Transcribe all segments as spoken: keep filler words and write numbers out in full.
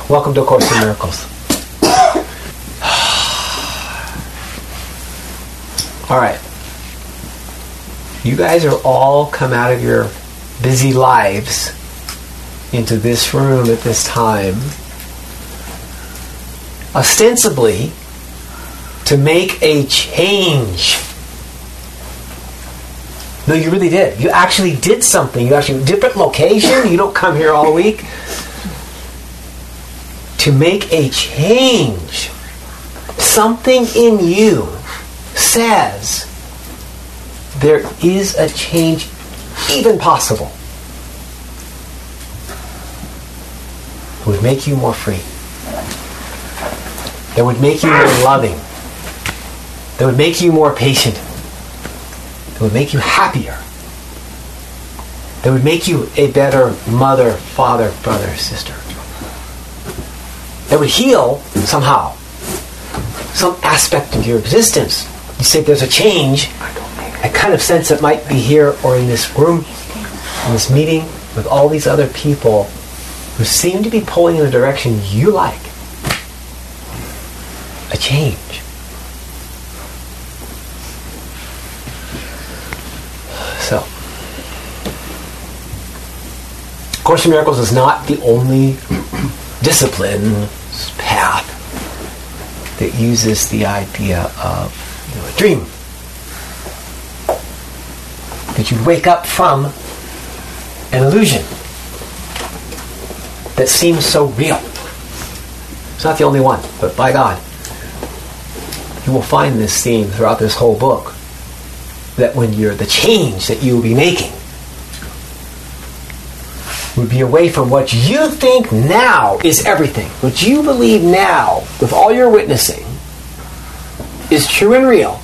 Welcome to A Course in Miracles. All right. You guys are all come out of your busy lives into this room at this time, ostensibly to make a change. No, you really did. You actually did something. You actually, different location. You don't come here all week. To make a change. Something in you says there is a change even possible. It would make you more free. That would make you more loving. That would make you more patient. That would make you happier. That would make you a better mother, father, brother, sister. That would heal somehow some aspect of your existence. You say there's a change. I kind of sense it might be here or in this room, in this meeting with all these other people who seem to be pulling in a direction you like. A change. So, A Course in Miracles is not the only discipline, path that uses the idea of, you know, a dream. That you wake up from an illusion that seems so real. It's not the only one, but by God, you will find this theme throughout this whole book, that when you're the change that you will be making would be away from what you think now is everything. What you believe now, with all your witnessing, is true and real.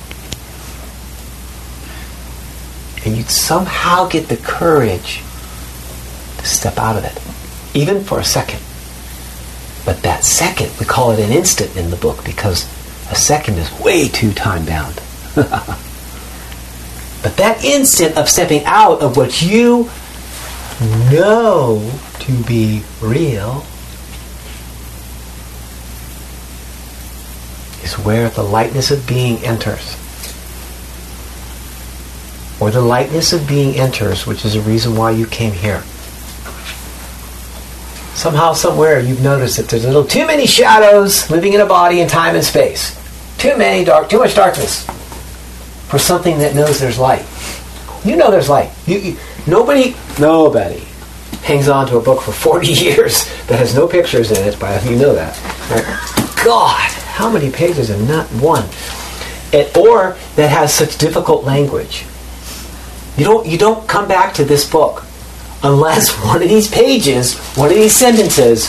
And you'd somehow get the courage to step out of it, even for a second. But that second, we call it an instant in the book, because a second is way too time-bound. But that instant of stepping out of what you know to be real is where the lightness of being enters. Or the lightness of being enters, which is a reason why you came here. Somehow, somewhere, you've noticed that there's a little too many shadows living in a body in time and space. Too many dark, too much darkness for something that knows there's light. You know there's light. You, you, nobody, nobody hangs on to a book for forty years that has no pictures in it, but you know that. Right? God, how many pages and not one? And, or that has such difficult language. You don't, you don't come back to this book unless one of these pages, one of these sentences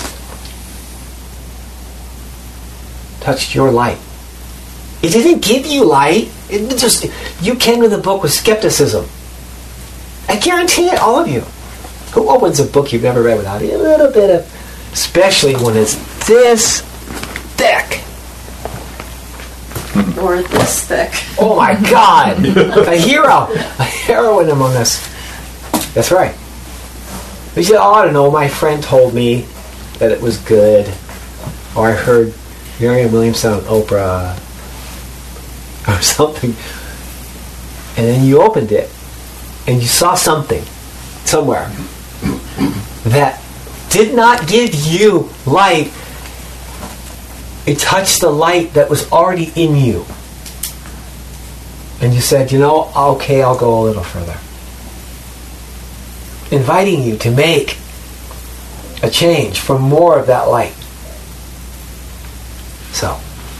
touched your light. It didn't give you light. It just, you came to the book with skepticism. I guarantee it, all of you. Who opens a book you've never read without a little bit of, especially when it's this thick. Or this thick. Oh my God! A hero! A heroine among us. That's right. You said, oh, I don't know, my friend told me that it was good. Or I heard Marianne Williamson on Oprah. Or something. And then you opened it. And you saw something. Somewhere. That did not give you light. It touched the light that was already in you. And you said, you know, okay, I'll go a little further. Inviting you to make a change for more of that light. So,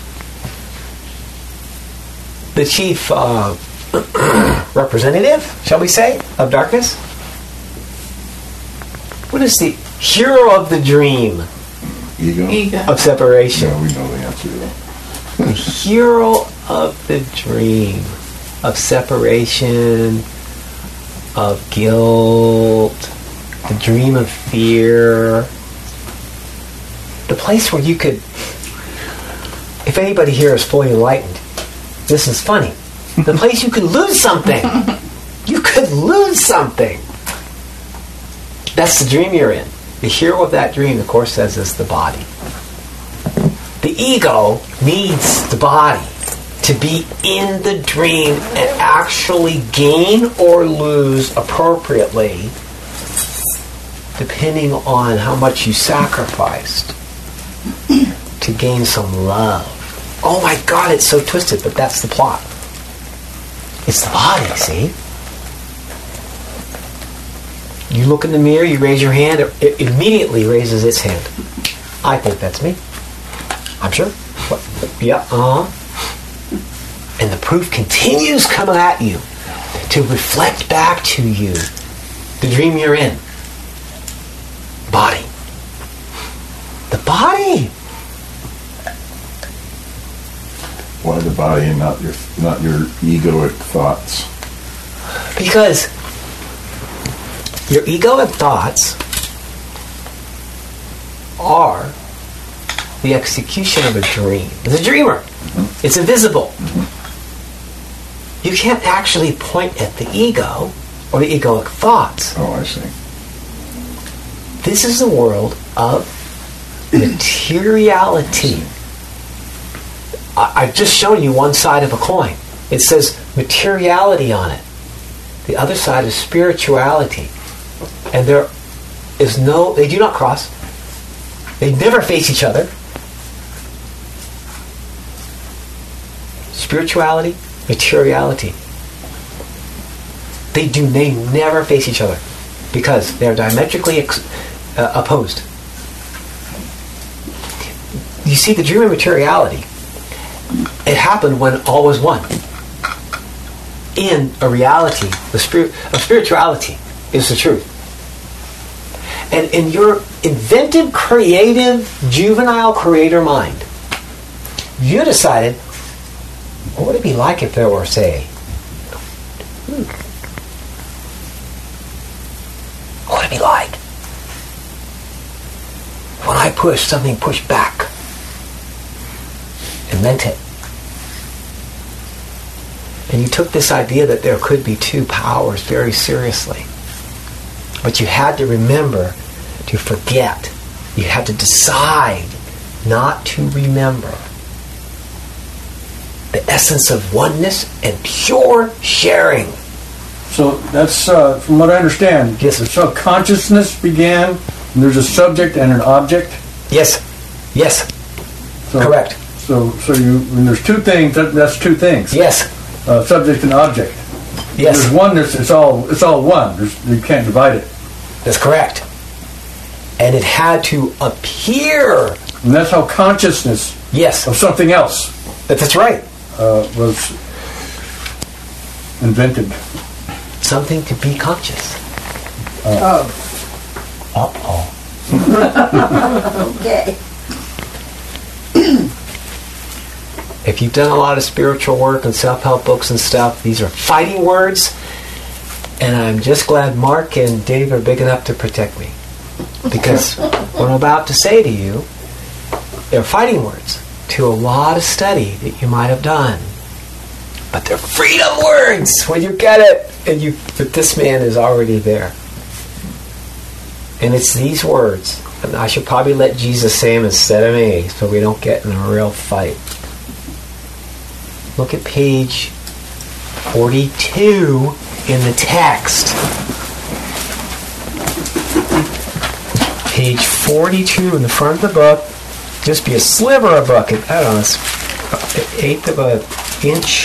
the chief uh, representative, shall we say, of darkness? What is the hero of the dream? Ego? Ego. Of separation. Yeah, we know the answer to that. The hero of the dream of separation, of guilt, the dream of fear, the place where you could, if anybody here is fully enlightened, this is funny, the place you could lose something. You could lose something. That's the dream you're in. The hero of that dream, the Course says, is the body. The ego needs the body to be in the dream and actually gain or lose appropriately, depending on how much you sacrificed to gain some love. Oh my God, it's so twisted, but that's the plot. It's the body, see? You look in the mirror, you raise your hand, it immediately raises its hand. I think that's me. I'm sure. What? Yeah, uh-huh. And the proof continues coming at you to reflect back to you the dream you're in. Body. The body. Why the body and not your not your egoic thoughts? Because your egoic thoughts are the execution of a dream. It's a dreamer. Mm-hmm. It's invisible. Mm-hmm. You can't actually point at the ego or the egoic thoughts. Oh, I see. This is the world of materiality. I, I've just shown you one side of a coin. It says materiality on it. The other side is spirituality. And there is no, they do not cross. They never face each other. Spirituality, materiality. They do, they never face each other because they're diametrically ex, uh, opposed. You see, the dream of materiality, it happened when all was one. In a reality, the spirit of spirituality is the truth. And in your inventive, creative, juvenile creator mind, you decided, what would it be like if there were, say, hmm, what would it be like when I pushed something pushed back and meant it? And you took this idea that there could be two powers very seriously. But you had to remember to forget. You had to decide not to remember the essence of oneness and pure sharing. So that's, uh, from what I understand, yes. So consciousness began, and there's a subject and an object? Yes. Yes. So, correct. So so you, when there's two things, that, that's two things. Yes. Uh, subject and object. Yes. There's oneness, it's all, it's all one. There's, you can't divide it. That's correct. And it had to appear. And that's how consciousness yes. of something else That's right. Uh, was invented. Something to be conscious. Uh, oh. Uh-oh. Okay. If you've done a lot of spiritual work and self-help books and stuff, these are fighting words. And I'm just glad Mark and Dave are big enough to protect me. Because what I'm about to say to you, they're fighting words to a lot of study that you might have done. But they're freedom words when you get it. And you, but this man is already there. And it's these words. And I should probably let Jesus say them instead of me so we don't get in a real fight. Look at page forty-two in the text. Page forty-two in the front of the book. Just be a sliver of a book. I don't know, it's an eighth of an inch.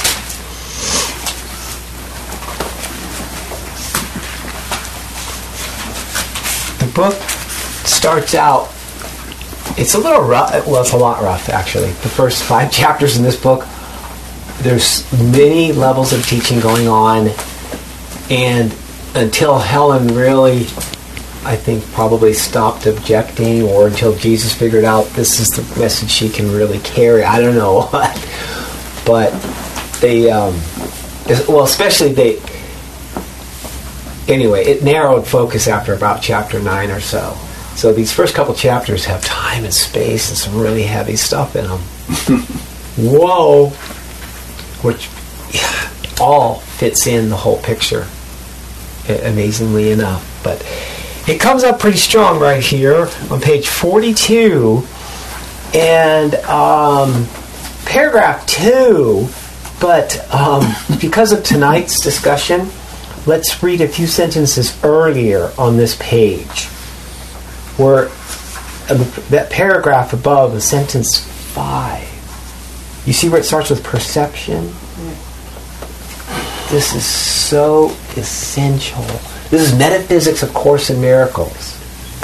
The book starts out, it's a little rough, well, it's a lot rough actually. The first five chapters in this book, there's many levels of teaching going on, and until Helen really, I think, probably stopped objecting, or until Jesus figured out this is the message she can really carry. I don't know what. But they, um, well, especially they, anyway, it narrowed focus after about chapter nine or so. So these first couple chapters have time and space and some really heavy stuff in them. Whoa! Which yeah, all fits in the whole picture, amazingly enough. But it comes up pretty strong right here on page forty-two And um, paragraph two, but um, because of tonight's discussion, let's read a few sentences earlier on this page, where uh, that paragraph above, the sentence five. You see where it starts with perception? Yeah. This is so essential. This is Metaphysics, of Course in Miracles.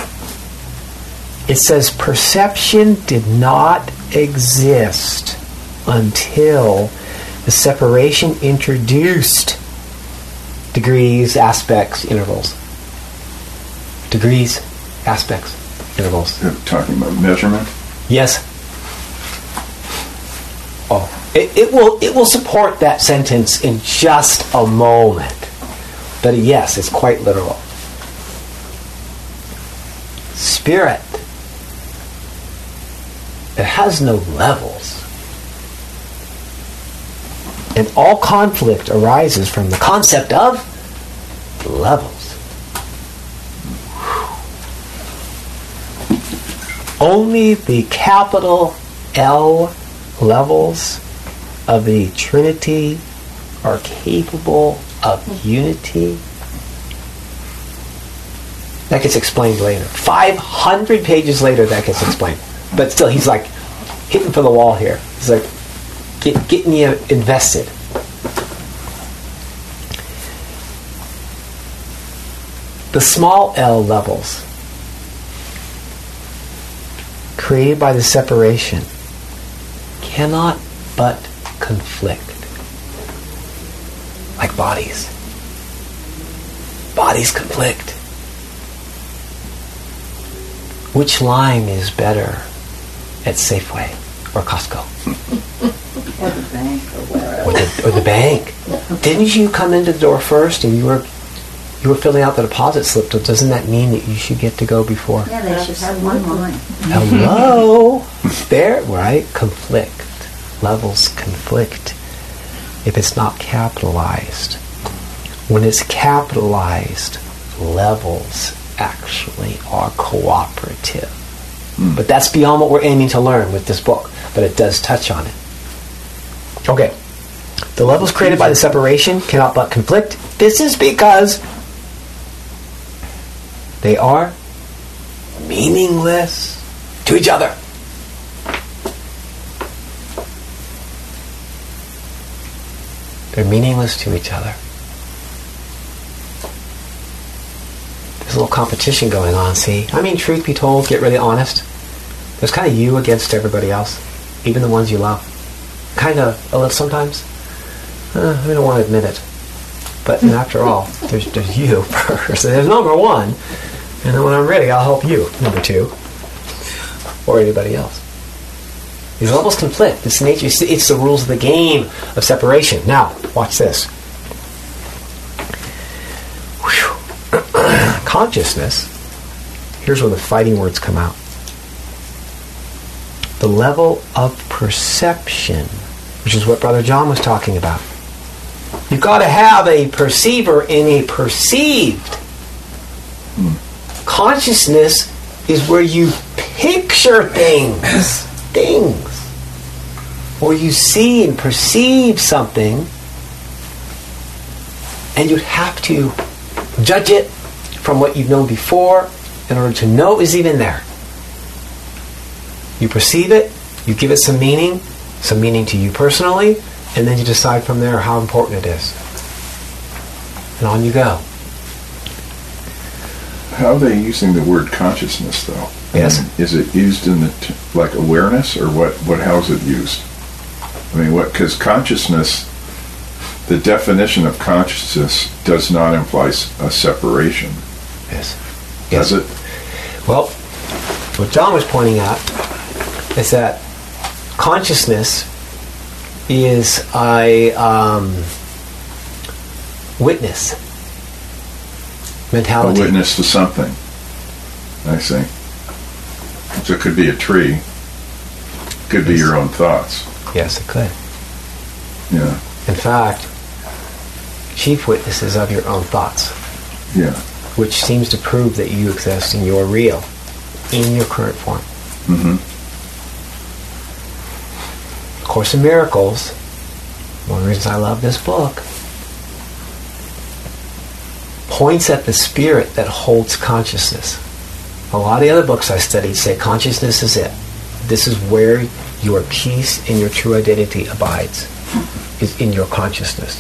It says perception did not exist until the separation introduced degrees, aspects, intervals. Degrees, aspects, intervals. You're talking about measurement? Yes. Oh, it, it will it will support that sentence in just a moment. But yes, it's quite literal. Spirit, it has no levels. And all conflict arises from the concept of levels. Only the capital L levels of the Trinity are capable of unity. That gets explained later. five hundred pages later, that gets explained. But still, he's like hitting for the wall here. He's like get, getting you invested. The small L levels created by the separation cannot but conflict. Like bodies. Bodies conflict. Which line is better at Safeway or Costco? Or the bank or wherever. Or the, or the bank. Didn't you come into the door first and you were you were filling out the deposit slip? So doesn't that mean that you should get to go before? Yeah, they should have one line. Hello? There, right? Conflict. Levels conflict if it's not capitalized. When it's capitalized, levels actually are cooperative. Mm. But that's beyond what we're aiming to learn with this book. But it does touch on it. Okay. The levels created by the separation cannot but conflict. This is because they are meaningless to each other. They're meaningless to each other. There's a little competition going on, see? I mean, truth be told, get really honest. There's kind of you against everybody else, even the ones you love. Kind of, a little sometimes. Uh, I don't want to admit it. But after all, there's, there's you first. There's number one. And then when I'm ready, I'll help you, number two. Or anybody else. These levels conflict. It's nature. It's the rules of the game of separation. Now, watch this. Whew. Consciousness. Here's where the fighting words come out. The level of perception, which is what Brother John was talking about. You've got to have a perceiver and a perceived. Hmm. Consciousness is where you picture things. Things. Or you see and perceive something, and you have to judge it from what you've known before in order to know it was even there. You perceive it, you give it some meaning, some meaning to you personally, and then you decide from there how important it is. And on you go. How are they using the word consciousness, though? Yes. I mean, is it used in the t- like awareness, or what? What? How is it used? I mean, what? Because consciousness, the definition of consciousness does not imply a separation. Yes. Does yes. it? Well, what John was pointing out is that consciousness is a um, witness mentality. A witness to something. I see. So it could be a tree. Could be yes. your own thoughts. Yes, it could. Yeah. In fact, chief witnesses of your own thoughts. Yeah. Which seems to prove that you exist and you're real in your current form. Mm-hmm. Course in Miracles, one of the reasons I love this book, points at the spirit that holds consciousness. A lot of the other books I studied say consciousness is it. This is where your peace and your true identity abides, is in your consciousness.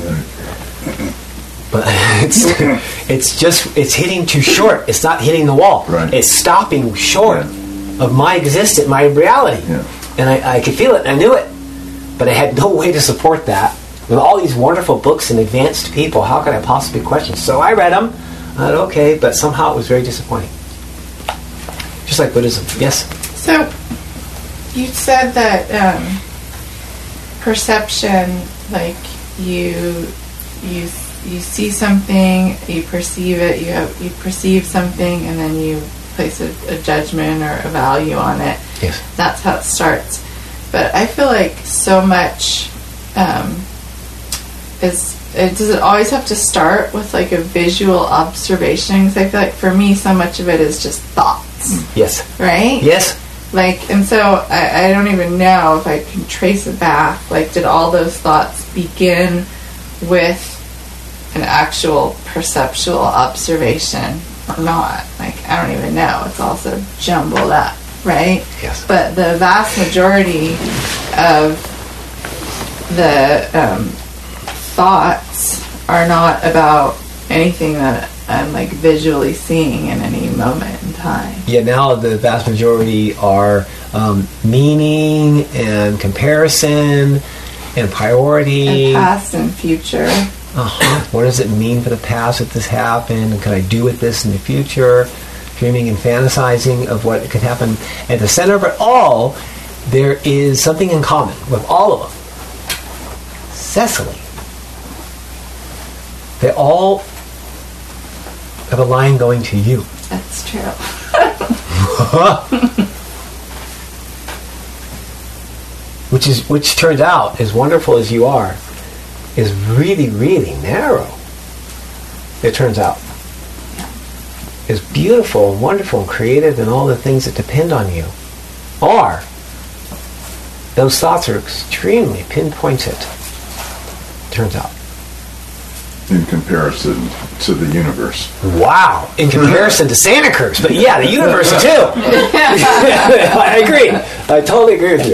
But it's it's just it's hitting too short. It's not hitting the wall. Right. It's stopping short Yeah. of my existence, my reality. Yeah. And I, I could feel it. I knew it, but I had no way to support that. With all these wonderful books and advanced people, how could I possibly question? So I read them. I thought, okay, but somehow it was very disappointing. Just like Buddhism. Yes. So, you said that um, perception, like you, you, you see something, you perceive it, you have, you perceive something, and then you place a, a judgment or a value on it. Yes. That's how it starts. But I feel like so much um, is. It, does it always have to start with like a visual observation? Because I feel like for me, so much of it is just thoughts. Yes. Right? Yes. Like, and so I, I don't even know if I can trace it back. Like, did all those thoughts begin with an actual perceptual observation or not? Like, I don't even know. It's all so jumbled up, right? Yes. But the vast majority of the um, thoughts are not about anything that I'm like visually seeing in any moment in time. Yeah, now the vast majority are um, meaning and comparison and priority. And past and future. Uh-huh. What does it mean for the past that this happened? And can I do with this in the future? Dreaming and fantasizing of what could happen. At the center of it all, there is something in common with all of them. Cecily. They all have a line going to you. That's true. which is which turns out, as wonderful as you are, is really, really narrow. It turns out. As beautiful and wonderful and creative and all the things that depend on you are, those thoughts are extremely pinpointed. Turns out. In comparison to the universe. Wow! In comparison to Santa Cruz, but yeah, the universe too. I agree. I totally agree with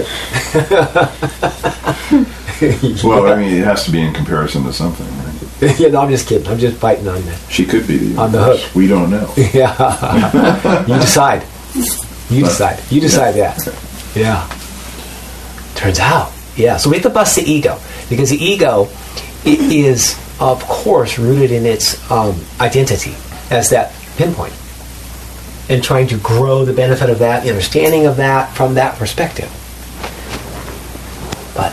you. Well, I mean, it has to be in comparison to something, right? Yeah, no, I'm just kidding. I'm just biting on that. She could be the universe. On the hook. We don't know. Yeah. You decide. You decide. You decide yeah. that. Yeah. Turns out. Yeah. So we have to bust the ego, because the ego it is, of course, rooted in its um, identity as that pinpoint, and trying to grow the benefit of that, the understanding of that from that perspective. But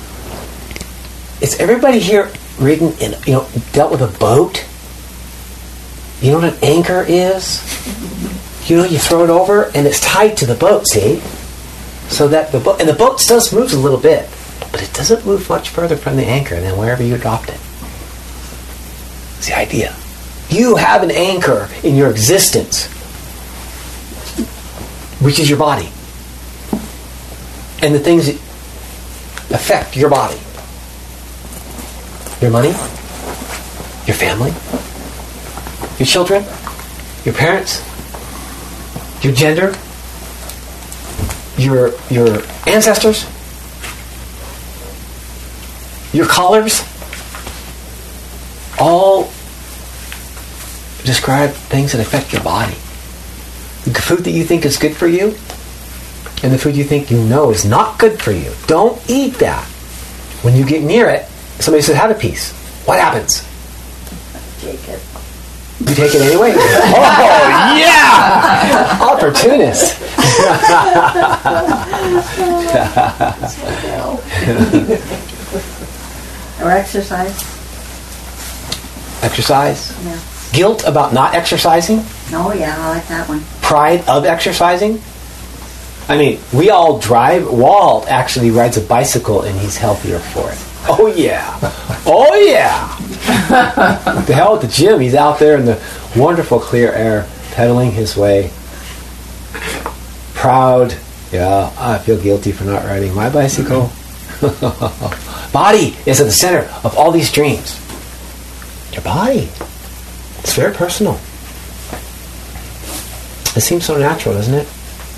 is everybody here ridden in, you know, dealt with a boat? You know what an anchor is? You know, you throw it over and it's tied to the boat, see? So that the boat, and the boat does move a little bit, but it doesn't move much further from the anchor than wherever you dropped it. It's the idea. You have an anchor in your existence, which is your body, and the things that affect your body. Your money, your family, your children, your parents, your gender, your your ancestors, your colors, all describe things that affect your body. The food that you think is good for you and the food you think you know is not good for you. Don't eat that. When you get near it, somebody says, have a piece. What happens? Take it. You take it anyway? Oh, yeah! Opportunist. Or exercise. Exercise. Yeah. Guilt about not exercising. Oh yeah, I like that one. Pride of exercising. I mean, we all drive. Walt actually rides a bicycle and he's healthier for it. Oh yeah. Oh yeah. The hell with the gym. He's out there in the wonderful clear air, pedaling his way. Proud. Yeah, I feel guilty for not riding my bicycle. Body is at the center of all these dreams. Your body. It's very personal. It seems so natural, doesn't it?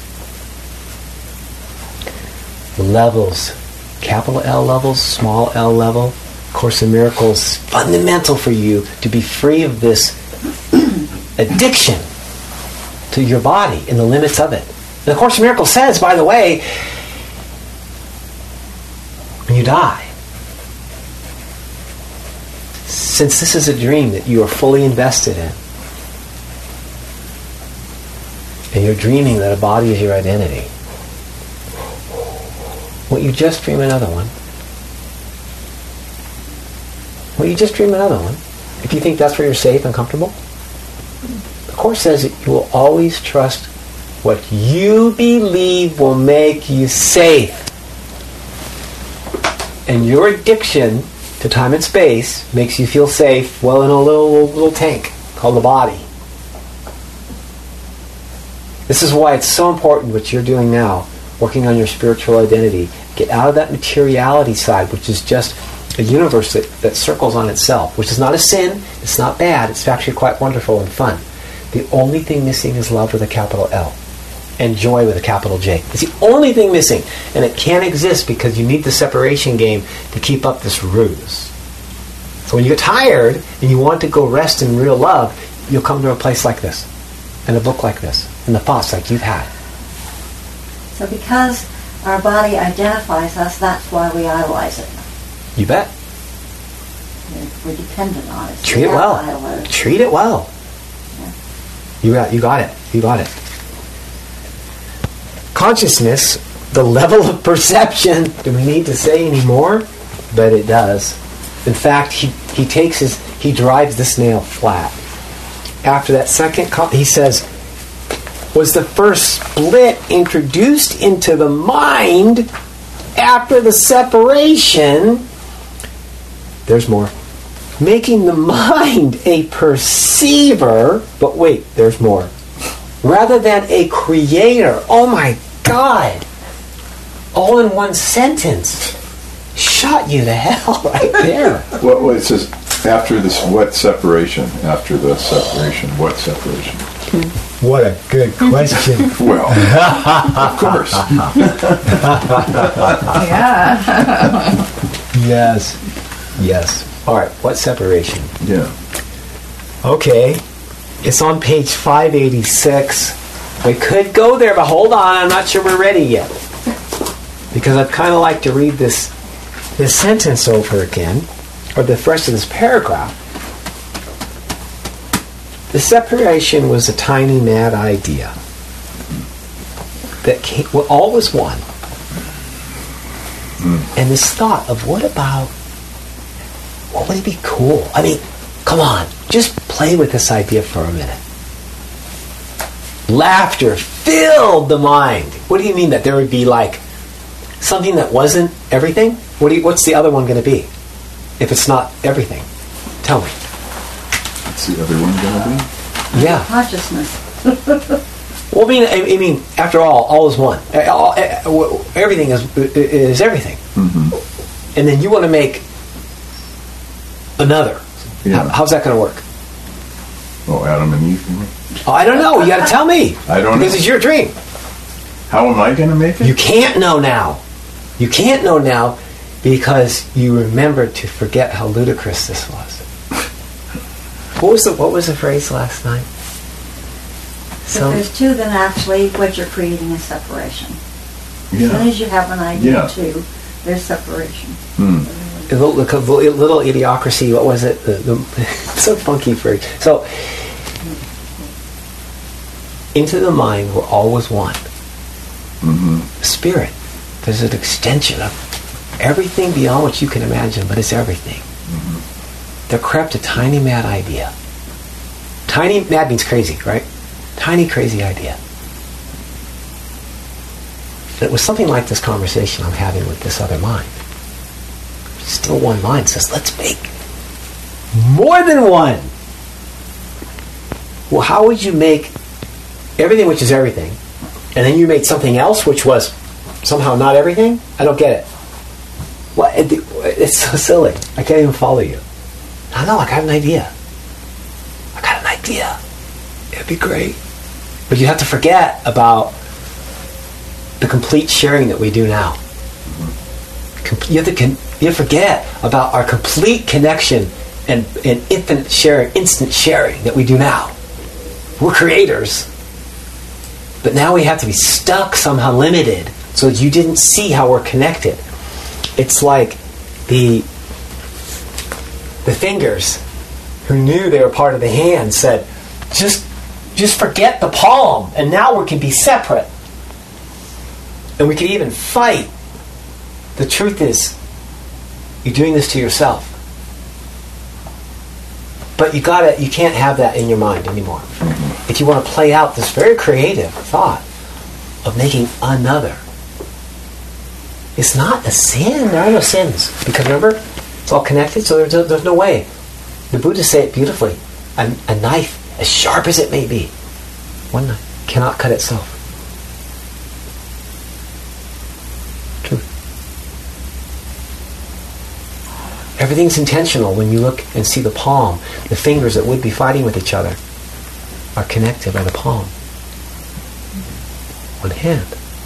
Levels. Capital L levels, small L level. Course in Miracles, fundamental for you to be free of this addiction to your body and the limits of it. And the Course in Miracles says, by the way, when you die, since this is a dream that you are fully invested in, and you're dreaming that a body is your identity, won't you just dream another one? Won't you just dream another one? If you think that's where you're safe and comfortable? The Course says that you will always trust what you believe will make you safe. And your addiction to time and space makes you feel safe, well, in a little, little, little tank called the body. This is why it's so important what you're doing now, working on your spiritual identity. Get out of that materiality side, which is just a universe that, that circles on itself, which is not a sin, it's not bad, it's actually quite wonderful and fun. The only thing missing is love with a capital L and joy with a capital J. It's the only thing missing, and it can't exist because you need the separation game to keep up this ruse. So when you get tired and you want to go rest in real love, you'll come to a place like this, and a book like this, and the thoughts like you've had. So because our body identifies us, that's why we idolize it. You bet. We're dependent on it. Treat it well. Treat it well. Yeah. You got, you got it. You got it. Consciousness, the level of perception. Do we need to say any more? But it does. In fact, he, he takes his, he drives this nail flat. After that second, con- he says, was the first split introduced into the mind after the separation? There's more. Making the mind a perceiver, but wait, there's more. Rather than a creator. Oh my God. All in one sentence. Shot you to hell right there. What, what it says, after this, what separation? After the separation, what separation? What a good question. Well, of course. Yeah. Yes. Yes. All right. What separation? Yeah. Okay. It's on page five eighty-six. We could go there, but hold on. I'm not sure we're ready yet. Because I'd kind of like to read this this sentence over again, or the rest of this paragraph. The separation was a tiny, mad idea that came, well, all was one. Mm. And this thought of what about, what would it be cool? I mean, come on, just play with this idea for a minute. Laughter filled the mind. What do you mean that there would be like something that wasn't everything? What do you, what's the other one going to be if it's not everything? Tell me. What's the other one going to be? Yeah. Consciousness. Well, I mean, I, I mean, after all, all is one. All, everything is is everything. Mm-hmm. And then you want to make another. Yeah. How, how's that going to work? Oh, Adam and Eve. You mean? Oh, I don't know. You got to tell me. I don't know. Because it's your dream. How am I going to make it? You can't know now. You can't know now because you remembered to forget how ludicrous this was. What was the What was the phrase last night? So there's two, then actually what you're creating is separation. Yeah. As soon as you have an idea Yeah. too, there's separation. Hmm. A little, a little idiocracy. What was it? The, the, so funky phrase. So into the mind, we're always one. Mm-hmm. Spirit. There's an extension of everything beyond what you can imagine, but it's everything. Mm-hmm. There crept a tiny mad idea. Tiny mad means crazy, right? Tiny crazy idea. And it was something like this conversation I'm having with this other mind. Still one mind says, let's make more than one. Well, how would you make everything which is everything, and then you made something else which was somehow not everything? I don't get it. What? It's so silly. I can't even follow you. I know, I got an idea. I got an idea. It'd be great. But you have to forget about the complete sharing that we do now. You have to, con- you have to forget about our complete connection and, and infinite sharing, instant sharing that we do now. We're creators. But now we have to be stuck, somehow limited, so that you didn't see how we're connected. It's like the the fingers who knew they were part of the hand said, just just forget the palm, and now we can be separate. And we can even fight. The truth is, you're doing this to yourself. But you gotta, you can't have that in your mind anymore. Mm-hmm. If you want to play out this very creative thought of making another, it's not a sin. There are no sins. Because remember, it's all connected, so there's no, there's no way. The Buddhists say it beautifully. A, a knife, as sharp as it may be, one knife cannot cut itself. True. Everything's intentional when you look and see the palm. The fingers that would be fighting with each other are connected by the palm. One hand.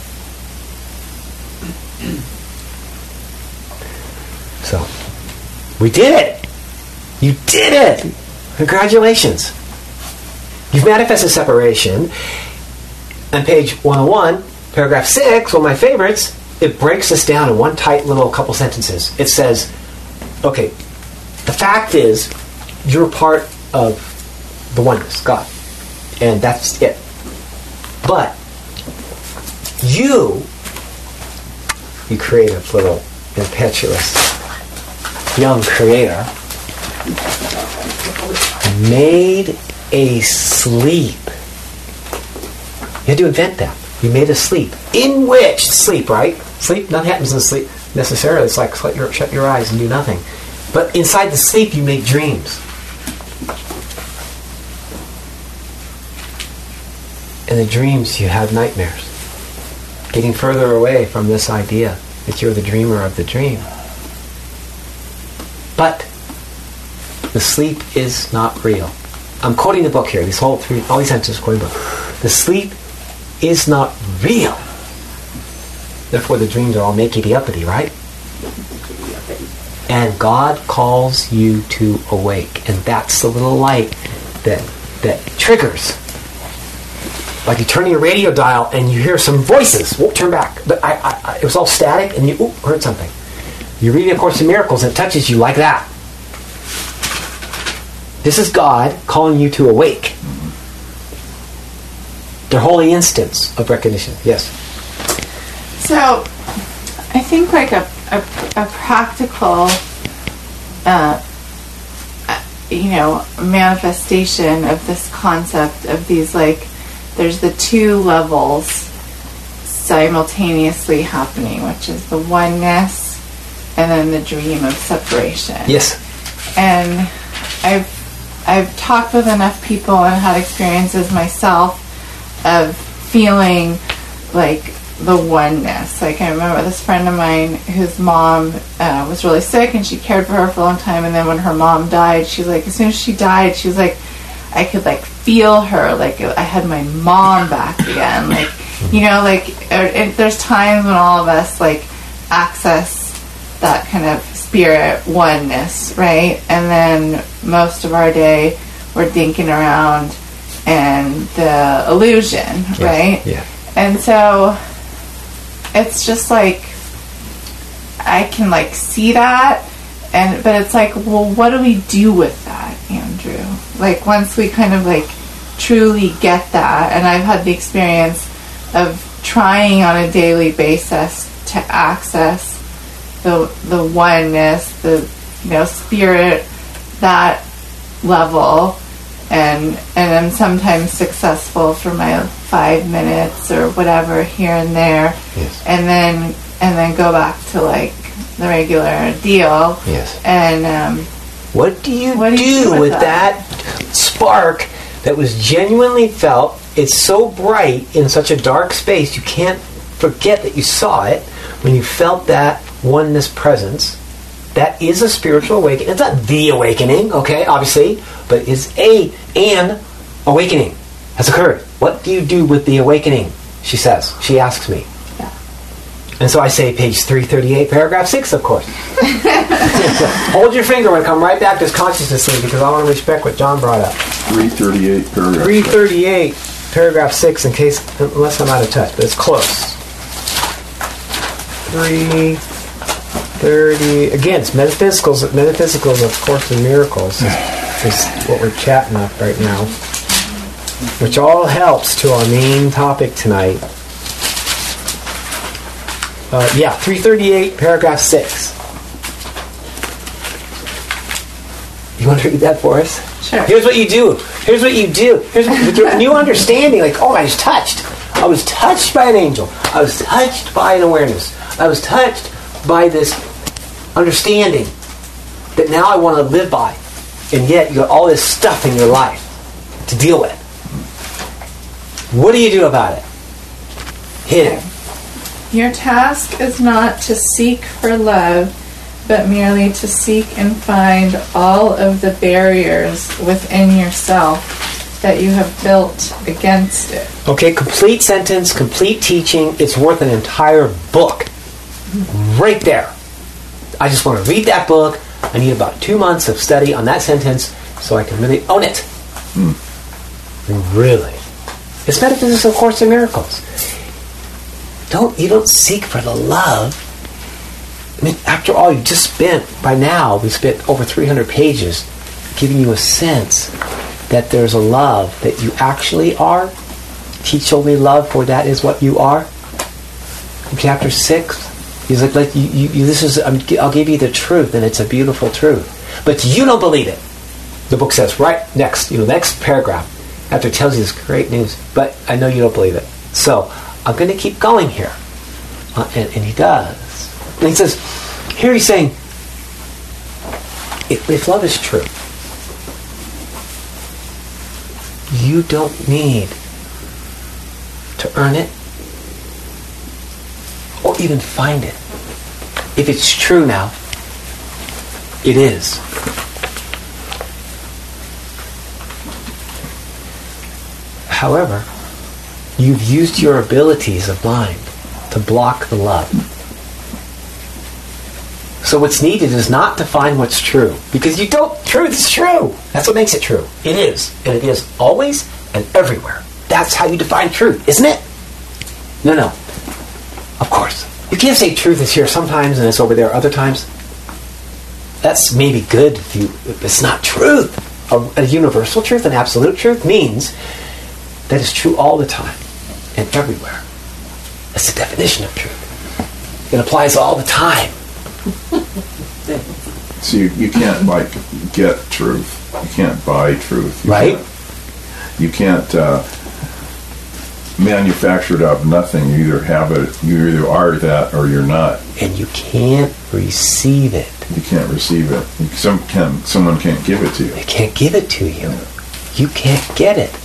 So, we did it! You did it! Congratulations! You've manifested separation. On page one oh one, paragraph six, one of my favorites, it breaks this down in one tight little couple sentences. It says, okay, the fact is, you're part of the oneness, God. And that's it. But, you, you creative little impetuous young creator, made a sleep. You had to invent that. You made a sleep. In which, sleep, right? Sleep, nothing happens in sleep necessarily. It's like shut your, shut your eyes and do nothing. But inside the sleep, you make dreams. In the dreams, you have nightmares. Getting further away from this idea that you're the dreamer of the dream. But the sleep is not real. I'm quoting the book here. These whole three, all these sentences quoting the book. The sleep is not real. Therefore, the dreams are all makey-uppity, right? And God calls you to awake, and that's the little light that that triggers. Like you turn your radio dial and you hear some voices. Won't turn back, but I, I, I, it was all static, and you ooh, heard something. You're reading A Course in Miracles, and it touches you like that. This is God calling you to awake. Their holy instance of recognition. Yes. So, I think like a a, a practical, uh, you know, manifestation of this concept of these, like, there's the two levels simultaneously happening, which is the oneness and then the dream of separation. Yes. And I've I've talked with enough people and had experiences myself of feeling like the oneness. Like I remember this friend of mine whose mom uh, was really sick and she cared for her for a long time, and then when her mom died, she's like, as soon as she died, she was like, I could like feel her, like I had my mom back again. Like, you know, like it, there's times when all of us like access that kind of spirit oneness, right? And then most of our day we're thinking around and the illusion, yes. Right? Yeah. And so it's just like I can like see that, and but it's like, well, what do we do with that, Andrew? Like once we kind of like truly get that, and I've had the experience of trying on a daily basis to access the the oneness, the you know spirit, that level, and and I'm sometimes successful for my five minutes or whatever here and there, yes. and then and then go back to like the regular deal. Yes. And um, what do you what do, do, you do with, with that? that spark that was genuinely felt? It's so bright in such a dark space, you can't forget that you saw it. when you felt that oneness presence, that is a spiritual awakening. It's not the awakening, okay, obviously, but it's a an awakening has occurred. What do you do with the awakening? She says. She asks me. Yeah. And so I say page three thirty-eight, paragraph six, of course. Hold your finger and come right back to this consciousness thing, because I want to respect what John brought up. three thirty-eight paragraph. three thirty-eight, paragraph six, in case, unless I'm out of touch, but it's close. three thirty, again, it's metaphysicals. Metaphysicals, of course, and miracles is, is what we're chatting up right now, which all helps to our main topic tonight. Uh, yeah, three thirty-eight, paragraph six. You want to read that for us? Sure. Here's what you do. Here's what you do. Here's what, with your new understanding. Like, oh, I was touched. I was touched by an angel. I was touched by an awareness. I was touched by this understanding that now I want to live by. And yet you got all this stuff in your life to deal with. What do you do about it? Hit it. Your task is not to seek for love, but merely to seek and find all of the barriers within yourself that you have built against it. Okay, complete sentence, complete teaching. It's worth an entire book. Right there. I just want to read that book. I need about two months of study on that sentence so I can really own it. Mm. Really. It's Metaphysics of Course in Miracles. Don't you don't seek for the love. I mean, after all, you just spent, by now, we spent over three hundred pages giving you a sense that there's a love that you actually are. Teach only love, for that is what you are. In chapter six, he's like, like you, you, you, this is, I'm, I'll give you the truth, and it's a beautiful truth. But you don't believe it. The book says right next, you know, next paragraph, after it tells you this great news, but I know you don't believe it. So I'm going to keep going here. Uh, and, and he does. And he says, here he's saying, if, if love is true, you don't need to earn it or even find it. If it's true now, it is. However, you've used your abilities of mind to block the love. So what's needed is not to find what's true, because you don't. Truth is true. That's what makes it true. It is, and it is always and everywhere. That's how you define truth, isn't it? No, no. Of course, you can't say truth is here sometimes and it's over there other times. That's maybe good if you. If it's not truth. A, a universal truth, an absolute truth, means that it's true all the time and everywhere. That's the definition of truth. It applies all the time. So you, you can't like get truth. You can't buy truth. You Right? Can't, you can't uh, manufacture it out of nothing. You either have it, you either are that, or you're not. And you can't receive it. You can't receive it. Some can. Someone can't give it to you. They can't give it to you. You can't get it.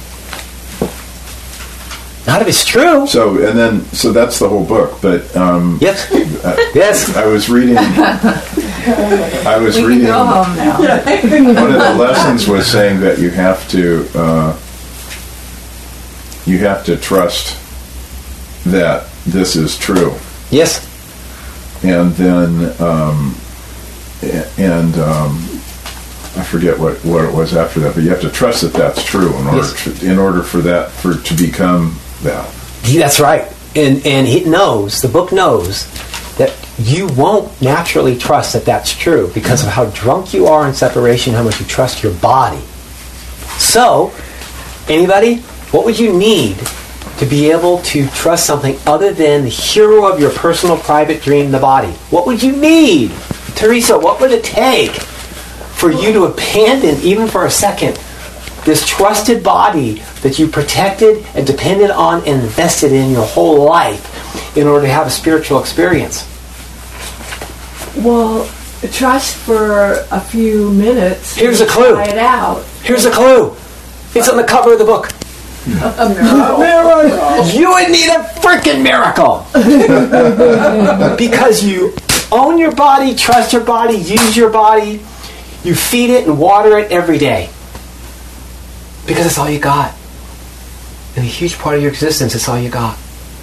Not if it's true. So and then so that's the whole book. But um, Yes. uh, Yes. I was reading. I was We reading. can go home now. One of the lessons was saying that you have to uh, you have to trust that this is true, Yes. and then um, a- and um, I forget what, what it was after that, but you have to trust that that's true in order Yes. to, in order for that for to become that. That's right. And and it knows, the book knows, that you won't naturally trust that that's true because of how drunk you are in separation, how much you trust your body. So, anybody, what would you need to be able to trust something other than the hero of your personal private dream, the body? What would you need? Teresa, what would it take for you to abandon, even for a second, this trusted body that you protected and depended on and invested in your whole life in order to have a spiritual experience? Well, trust for a few minutes. Here's a and clue. Try it out. Here's a clue. It's on the cover of the book. A miracle. You would need a freaking miracle. Because you own your body, trust your body, use your body. You feed it and water it every day. Because that's all you got. And a huge part of your existence, it's all you got.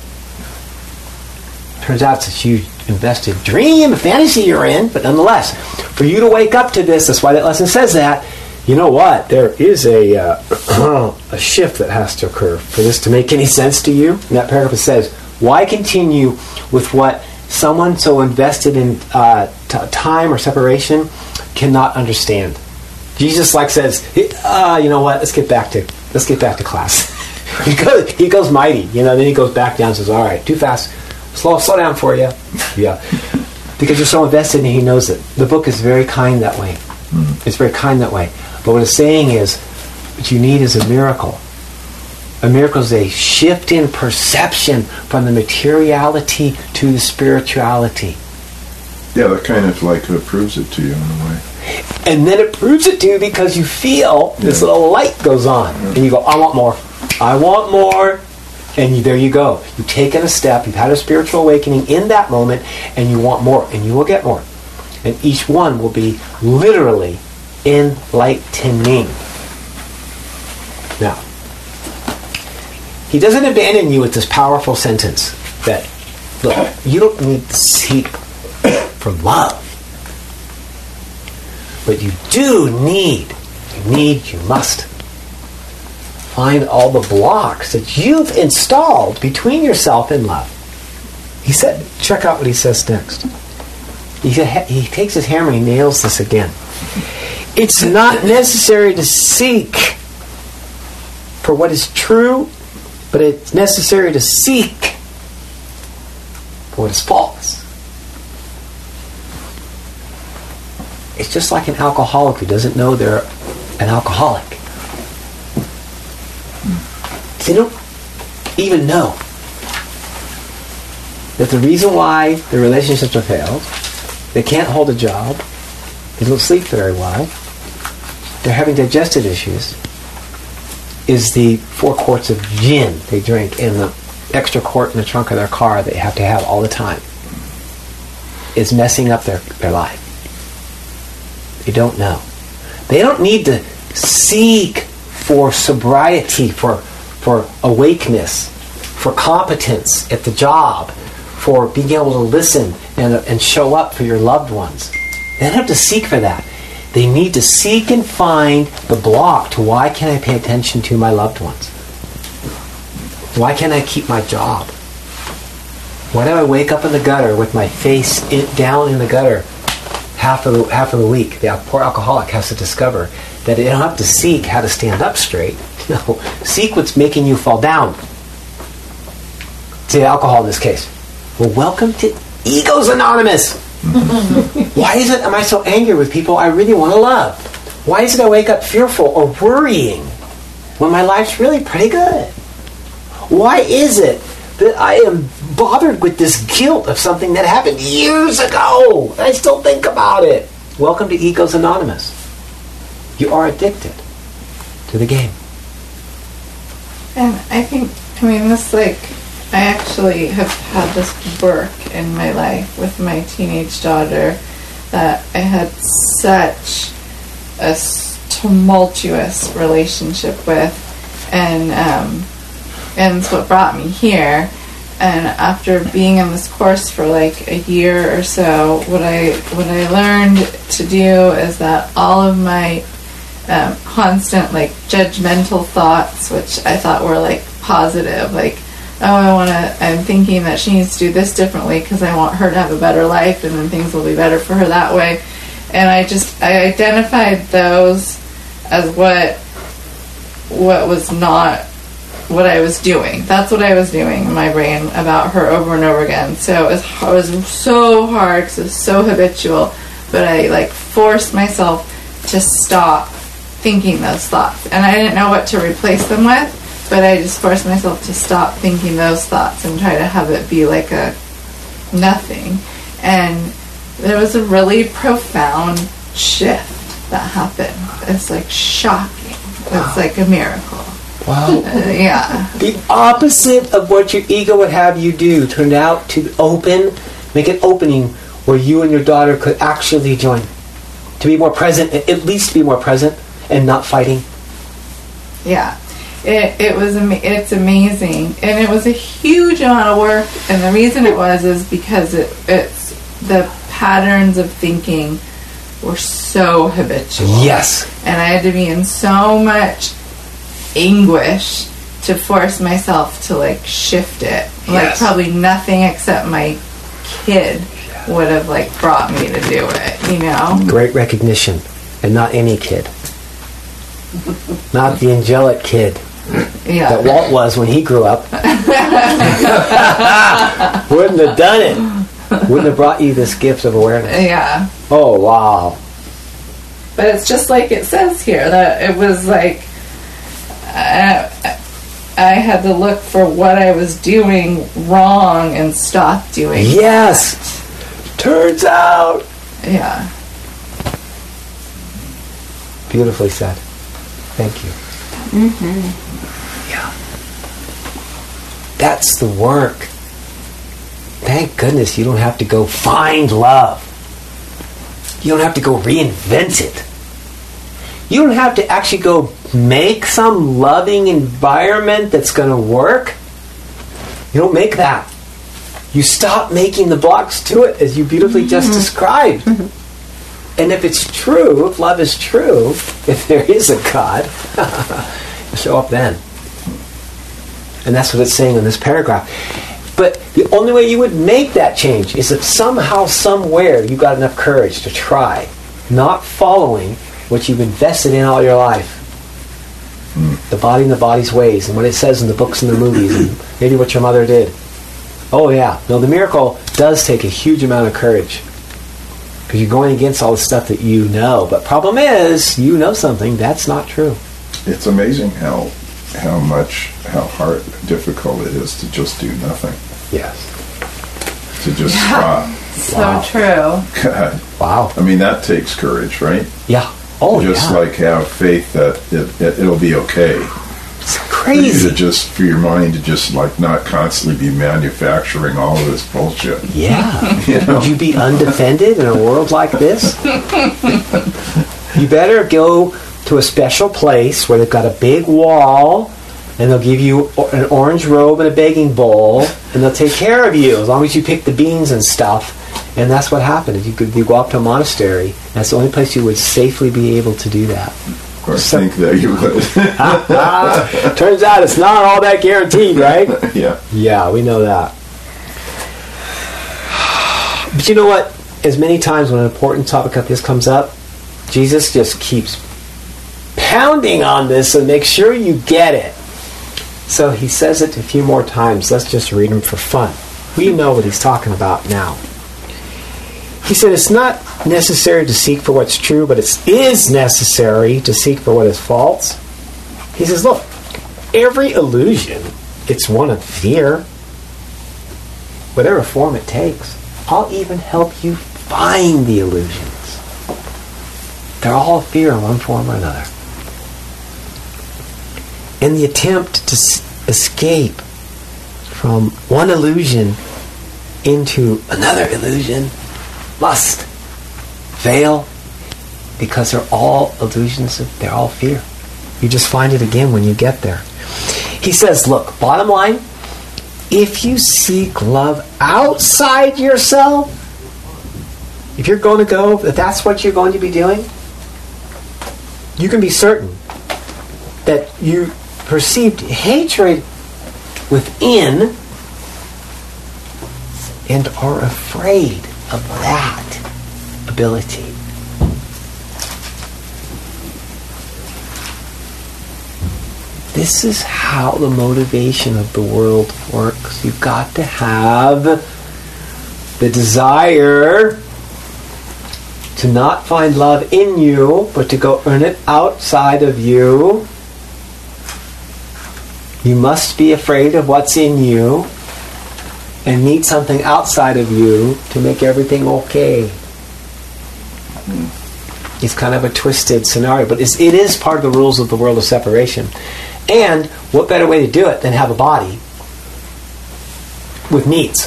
Turns out it's a huge invested dream, a fantasy you're in, but nonetheless, for you to wake up to this, that's why that lesson says that, you know what, there is a uh, a shift that has to occur for this to make any sense to you. And that paragraph says, why continue with what someone so invested in uh, t- time or separation cannot understand? Jesus like says, uh, you know what, let's get back to let's get back to class. he goes he goes mighty, you know, then he goes back down and says, all right, too fast. Slow, slow down for you. Yeah. Because you're so invested and he knows it. The book is very kind that way. Mm. It's very kind that way. But what it's saying is, what you need is a miracle. A miracle is a shift in perception from the materiality to the spirituality. Yeah, that kind of like uh, proves it to you in a way. And then it proves it to you because you feel this Yeah. little light goes on. Yeah. And you go, I want more. I want more. And you, there you go. You've taken a step. You've had a spiritual awakening in that moment, and you want more, and you will get more. And each one will be literally enlightening. Now, he doesn't abandon you with this powerful sentence that, look, you don't need to seek for love. But you do need, you need, you must find all the blocks that you've installed between yourself and love. He said, check out what he says next. He, he takes his hammer and he nails this again. It's not necessary to seek for what is true, but it's necessary to seek for what is false. It's just like an alcoholic who doesn't know they're an alcoholic. They don't even know that the reason why the relationships have failed, they can't hold a job, they don't sleep very well, they're having digestive issues, is the four quarts of gin they drink and the extra quart in the trunk of their car they have to have all the time is messing up their, their life. They don't know. They don't need to seek for sobriety, for for awakeness, for competence at the job, for being able to listen and, and show up for your loved ones. They don't have to seek for that. They need to seek and find the block to why can't I pay attention to my loved ones? Why can't I keep my job? Why do I wake up in the gutter with my face in, down in the gutter half of the, half of the week? The poor alcoholic has to discover that they don't have to seek how to stand up straight. No, seek what's making you fall down. Say alcohol in this case. Well, welcome to Egos Anonymous. Why is it am I so angry with people I really want to love? Why is it I wake up fearful or worrying when my life's really pretty good? Why is it that I am bothered with this guilt of something that happened years ago and I still think about it? Welcome to Egos Anonymous. You are addicted to the game. And I think, I mean, this, like, I actually have had this work in my life with my teenage daughter that I had such a tumultuous relationship with. And, um, and it's what brought me here. And after being in this course for like a year or so, what I what I learned to do is that all of my um, constant like judgmental thoughts, which I thought were like positive, like, oh, I want to, I'm thinking that she needs to do this differently because I want her to have a better life and then things will be better for her that way. And I just, I identified those as what, what was not what I was doing. That's what I was doing in my brain about her over and over again. So it was, it was so hard because it was so habitual, but I like forced myself to stop thinking those thoughts. And I didn't know what to replace them with, but I just forced myself to stop thinking those thoughts and try to have it be like a nothing. And there was a really profound shift that happened. It's like shocking. It's like a miracle. Wow. Uh, yeah. The opposite of what your ego would have you do turned out to open, make an opening where you and your daughter could actually join. To be more present, at least be more present and not fighting. Yeah. It, it was ama- it's amazing, and it was a huge amount of work, and the reason it was is because it it's the patterns of thinking were so habitual. Yes. And I had to be in so much anguish to force myself to like shift it. Like Yes. probably nothing except my kid would have like brought me to do it, you know? Great recognition. And not any kid. Not the angelic kid Yeah. that Walt was when he grew up. Wouldn't have done it. Wouldn't have brought you this gift of awareness. Yeah. Oh, wow. But it's just like it says here that it was like I, I had to look for what I was doing wrong and stop doing. Yes. Turns out. that. Yeah. Beautifully said. Thank you. Mm-hmm. Yeah. That's the work. Thank goodness you don't have to go find love. You don't have to go reinvent it. You don't have to actually go make some loving environment that's going to work. You don't make that. You stop making the blocks to it, as you beautifully just Mm-hmm. described. Mm-hmm. And if it's true, if love is true, if there is a God, show up then. And that's what it's saying in this paragraph. But the only way you would make that change is if somehow, somewhere, you got enough courage to try, not following what you've invested in all your life. Mm. The body and the body's ways, and what it says in the books and the movies, and maybe what your mother did. Oh yeah, no, the miracle does take a huge amount of courage. Because you're going against all the stuff that you know. But problem is, you know something that's not true. It's amazing how how much, how hard, difficult it is to just do nothing. Yes. To just Yeah. stop. So Wow. true. God. Wow. I mean, that takes courage, right? Yeah. Oh, to just yeah. like have faith that it, it, it'll be okay. It's For you crazy. to just, for your mind to just like not constantly be manufacturing all of this bullshit. Yeah. You know? Would you be undefended in a world like this? You better go to a special place where they've got a big wall, and they'll give you o- an orange robe and a begging bowl, and they'll take care of you as long as you pick the beans and stuff. And that's what happened. If you could, you go up to a monastery, that's the only place you would safely be able to do that. Or So- think that you would. Ah, turns out it's not all that guaranteed, right? Yeah. Yeah, we know that. But you know what? As many times when an important topic like this comes up, Jesus just keeps pounding on this and make sure you get it. So he says it a few more times. Let's just read them for fun. We know what he's talking about now. He said it's not necessary to seek for what's true, but it is necessary to seek for what is false. He says, look, every illusion, it's one of fear, whatever form it takes. I'll even help you find the illusions. They're all fear in one form or another. In the attempt to s- escape from one illusion into another illusion must fail, because they're all illusions, of, they're all fear. You just find it again when you get there. He says, look, bottom line, if you seek love outside yourself, if you're going to go, if that's what you're going to be doing, you can be certain that you perceived hatred within and are afraid of that ability. This is how the motivation of the world works. You've got to have the desire to not find love in you, but to go earn it outside of you. You must be afraid of what's in you and need something outside of you to make everything okay. It's kind of a twisted scenario, but it's, it is part of the rules of the world of separation. And what better way to do it than have a body with needs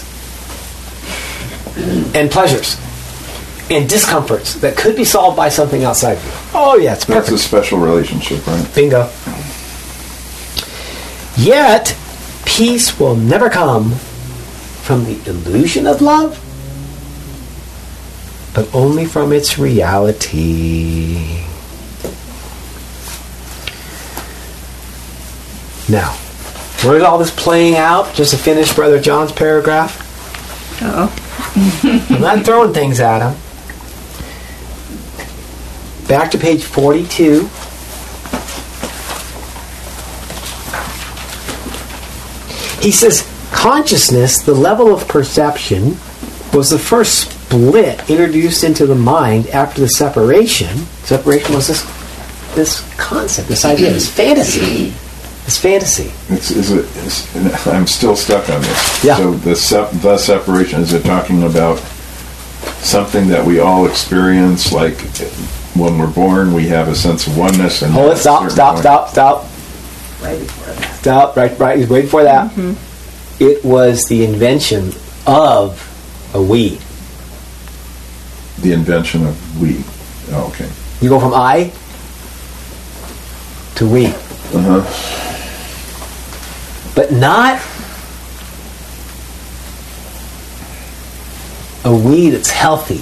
and pleasures and discomforts that could be solved by something outside of you. Oh yeah, it's perfect. That's a special relationship, right? Bingo. Yet, peace will never come from the illusion of love, but only from its reality. Now, where's all this playing out? Just to finish Brother John's paragraph. Oh. I'm not throwing things at him. Back to page forty-two. He says, consciousness, the level of perception, was the first split introduced into the mind after the separation. Separation was this this concept, this idea, this fantasy. This fantasy. It's, is it, it's, I'm still stuck on this. Yeah. So the, sep- the separation, is it talking about something that we all experience, like when we're born, we have a sense of oneness? And Hold it, stop, certain stop, point- stop, stop. Way before that. Stop, right, right, he's waiting for that. Mm-hmm. It was the invention of a we. The invention of we. Oh, okay. You go from I to we. Uh-huh. But not a we that's healthy.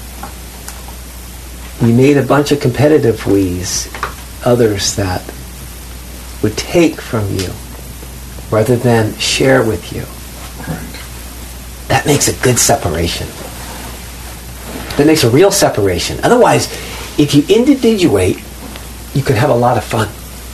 We made a bunch of competitive we's, others that would take from you rather than share with you. Right. That makes a good separation. That makes a real separation. Otherwise, if you individuate, you could have a lot of fun.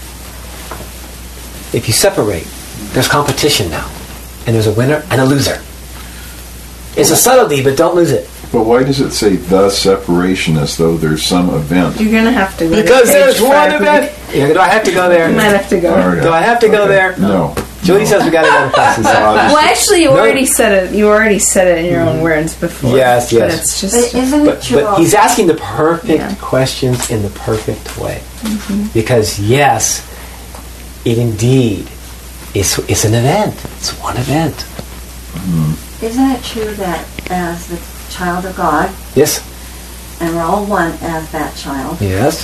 If you separate, there's competition now. And there's a winner and a loser. It's a subtlety, but don't lose it. But why does it say the separation as though there's some event? You're gonna have to go Because to there's page one five. event. Yeah, do I have to go there? You might have to go. Oh, yeah. Do I have to go Okay. there? No. Julie says we got to go to class. Well, actually, you No. already said it. You already said it in your own words before. Yes, But yes. it's just. But isn't But, it true? but he's asking the perfect Yeah. questions in the perfect way. Because, yes, it indeed is it's an event. It's one event. Isn't it true that as the child of God, Yes? and we're all one as that child, Yes?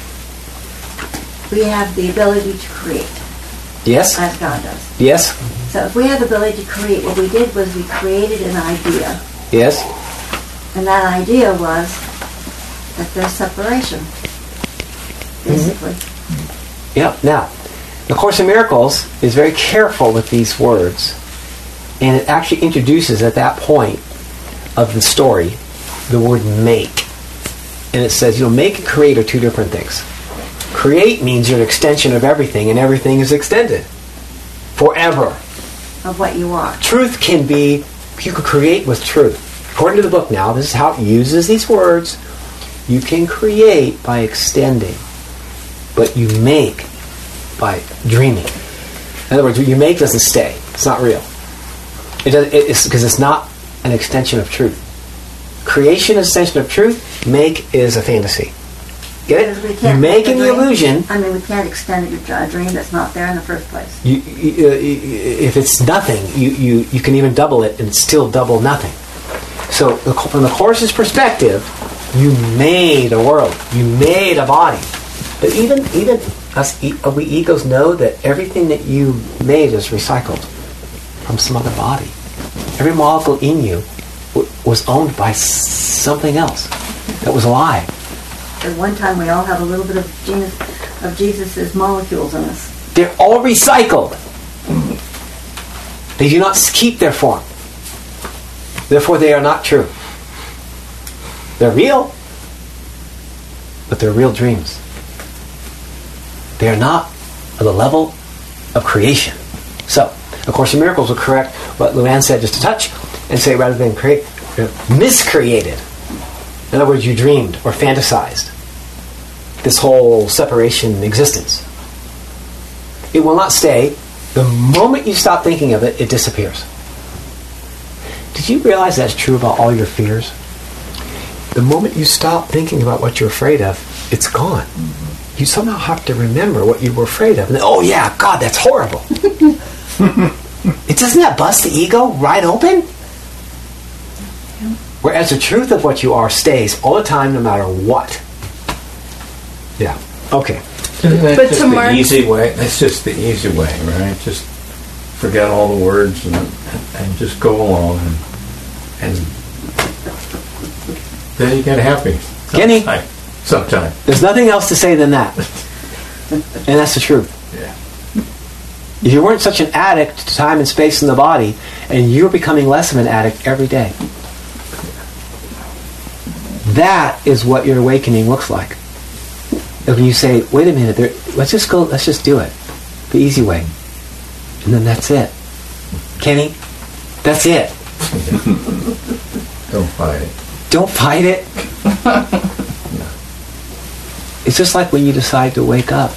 we have the ability to create, Yes? as God does. Yes? So if we have the ability to create, what we did was we created an idea. Yes? And that idea was that there's separation, basically. Yeah. Now, the Course in Miracles is very careful with these words, and it actually introduces at that point of the story the word make. And it says, you know, make and create are two different things. Create means you're an extension of everything, and everything is extended forever. Of what you are. Truth can be, you can create with truth. According to the book now, this is how it uses these words. You can create by extending, but you make by dreaming. In other words, what you make doesn't stay. It's not real. It does, it's because it's not an extension of truth. Creation is an extension of truth. Make is a fantasy. Get Because we it? can't You make an a dream- illusion. I mean, we can't extend a dream that's not there in the first place. You, you, uh, if it's nothing, you, you, you can even double it and still double nothing. So the, from the Course's perspective, you made a world. You made a body. But even even us, e- we egos know that everything that you made is recycled from some other body. Every molecule in you w- was owned by s- something else that was alive. At one time, we all have a little bit of genus of Jesus's molecules in us. They're all recycled. They do not keep their form. Therefore, they are not true. They're real, but they're real dreams. They are not at the level of creation. So, A Course in Miracles will correct what Luann said just a touch and say rather than create, miscreated. In other words, you dreamed or fantasized this whole separation existence. It will not stay. The moment you stop thinking of it, it disappears. Did you realize that's true about all your fears? The moment you stop thinking about what you're afraid of, it's gone. you somehow have to remember what you were afraid of. And then, oh yeah, God, that's horrible. It doesn't that bust the ego right open? Whereas the truth of what you are stays all the time, no matter what. Yeah. Okay. Isn't that But just to the Mark's- easy way? That's just the easy way, right? Just forget all the words and, and just go along, and, and then you get happy. Kenny. Sometime. Sometime. There's nothing else to say than that. And that's the truth. Yeah. If you weren't such an addict to time and space in the body, and you're becoming less of an addict every day, that is what your awakening looks like. If you say, wait a minute, there, let's just go, let's just do it. The easy way. And then that's it. Kenny, that's it. Don't fight it. Don't fight it. It's just like when you decide to wake up.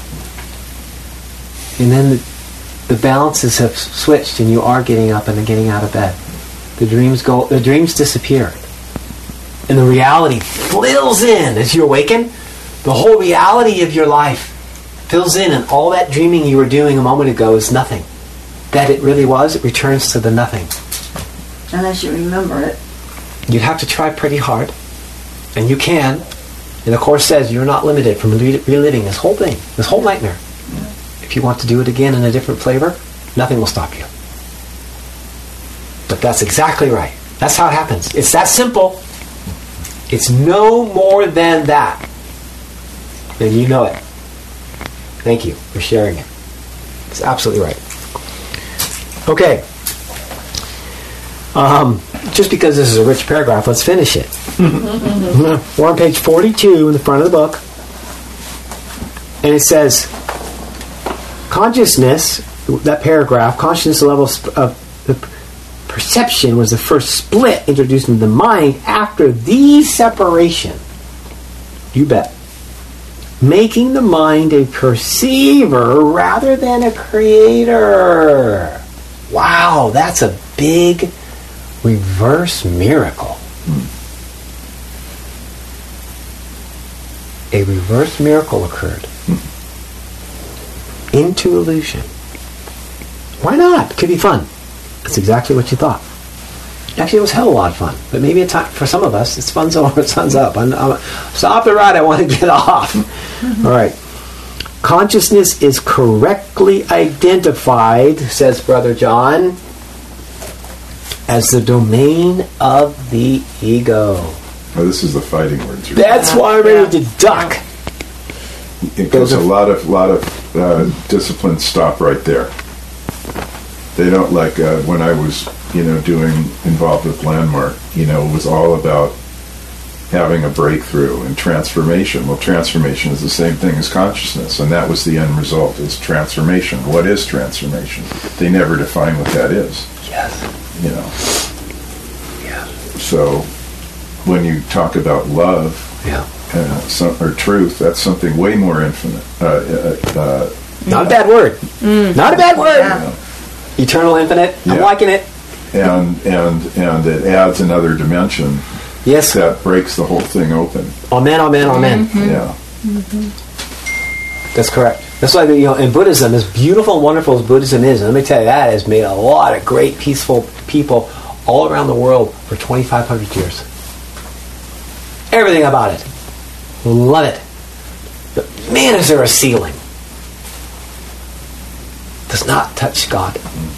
And then the, the balances have switched and you are getting up and then getting out of bed. The dreams go, the dreams disappear. And the reality fills in as you awaken. The whole reality of your life fills in, and all that dreaming you were doing a moment ago is nothing. That it really was, it returns to the nothing. Unless you remember it. You'd have to try pretty hard, and you can. And the Course says you're not limited from re- reliving this whole thing, this whole nightmare. If you want to do it again in a different flavor, nothing will stop you. But that's exactly right. That's how it happens. It's that simple. It's no more than that. And you know it. Thank you for sharing it. It's absolutely right. Okay. Um, just because this is a rich paragraph, let's finish it. We're on page forty-two in the front of the book. And it says, consciousness, that paragraph, consciousness level of the perception was the first split introduced into the mind after the separation. You bet. Making the mind a perceiver rather than a creator. Wow, that's a big reverse miracle. A reverse miracle occurred. Into illusion. Why not? It could be fun. That's exactly what you thought. Actually, it was hell of a lot of fun. But maybe a time, for some of us, it's fun so it sun's up. I'm, I'm, stop the ride, I want to get off. All right. Consciousness is correctly identified, says Brother John, as the domain of the ego. Oh, this is the fighting words. you're- That's why I'm ready to duck. Because a lot of lot of uh, disciplines stop right there. They don't like uh, when I was, you know, doing involved with Landmark. You know, it was all about having a breakthrough and transformation. Well, transformation is the same thing as consciousness, and that was the end result: is transformation. What is transformation? They never define what that is. Yes. You know. Yeah. So when you talk about love, Yeah. uh, some, or truth, that's something way more infinite. Uh, uh, uh, Not a bad word. Not a bad word. Yeah. Eternal, infinite. I'm Yeah. liking it. and and and it adds another dimension Yes. that breaks the whole thing open. Amen, amen, amen. Yeah. That's correct. That's why, you know, in Buddhism, as beautiful and wonderful as Buddhism is, and let me tell you, that has made a lot of great, peaceful people all around the world for twenty-five hundred years. Everything about it. Love it. But man, is there a ceiling. Does not touch God.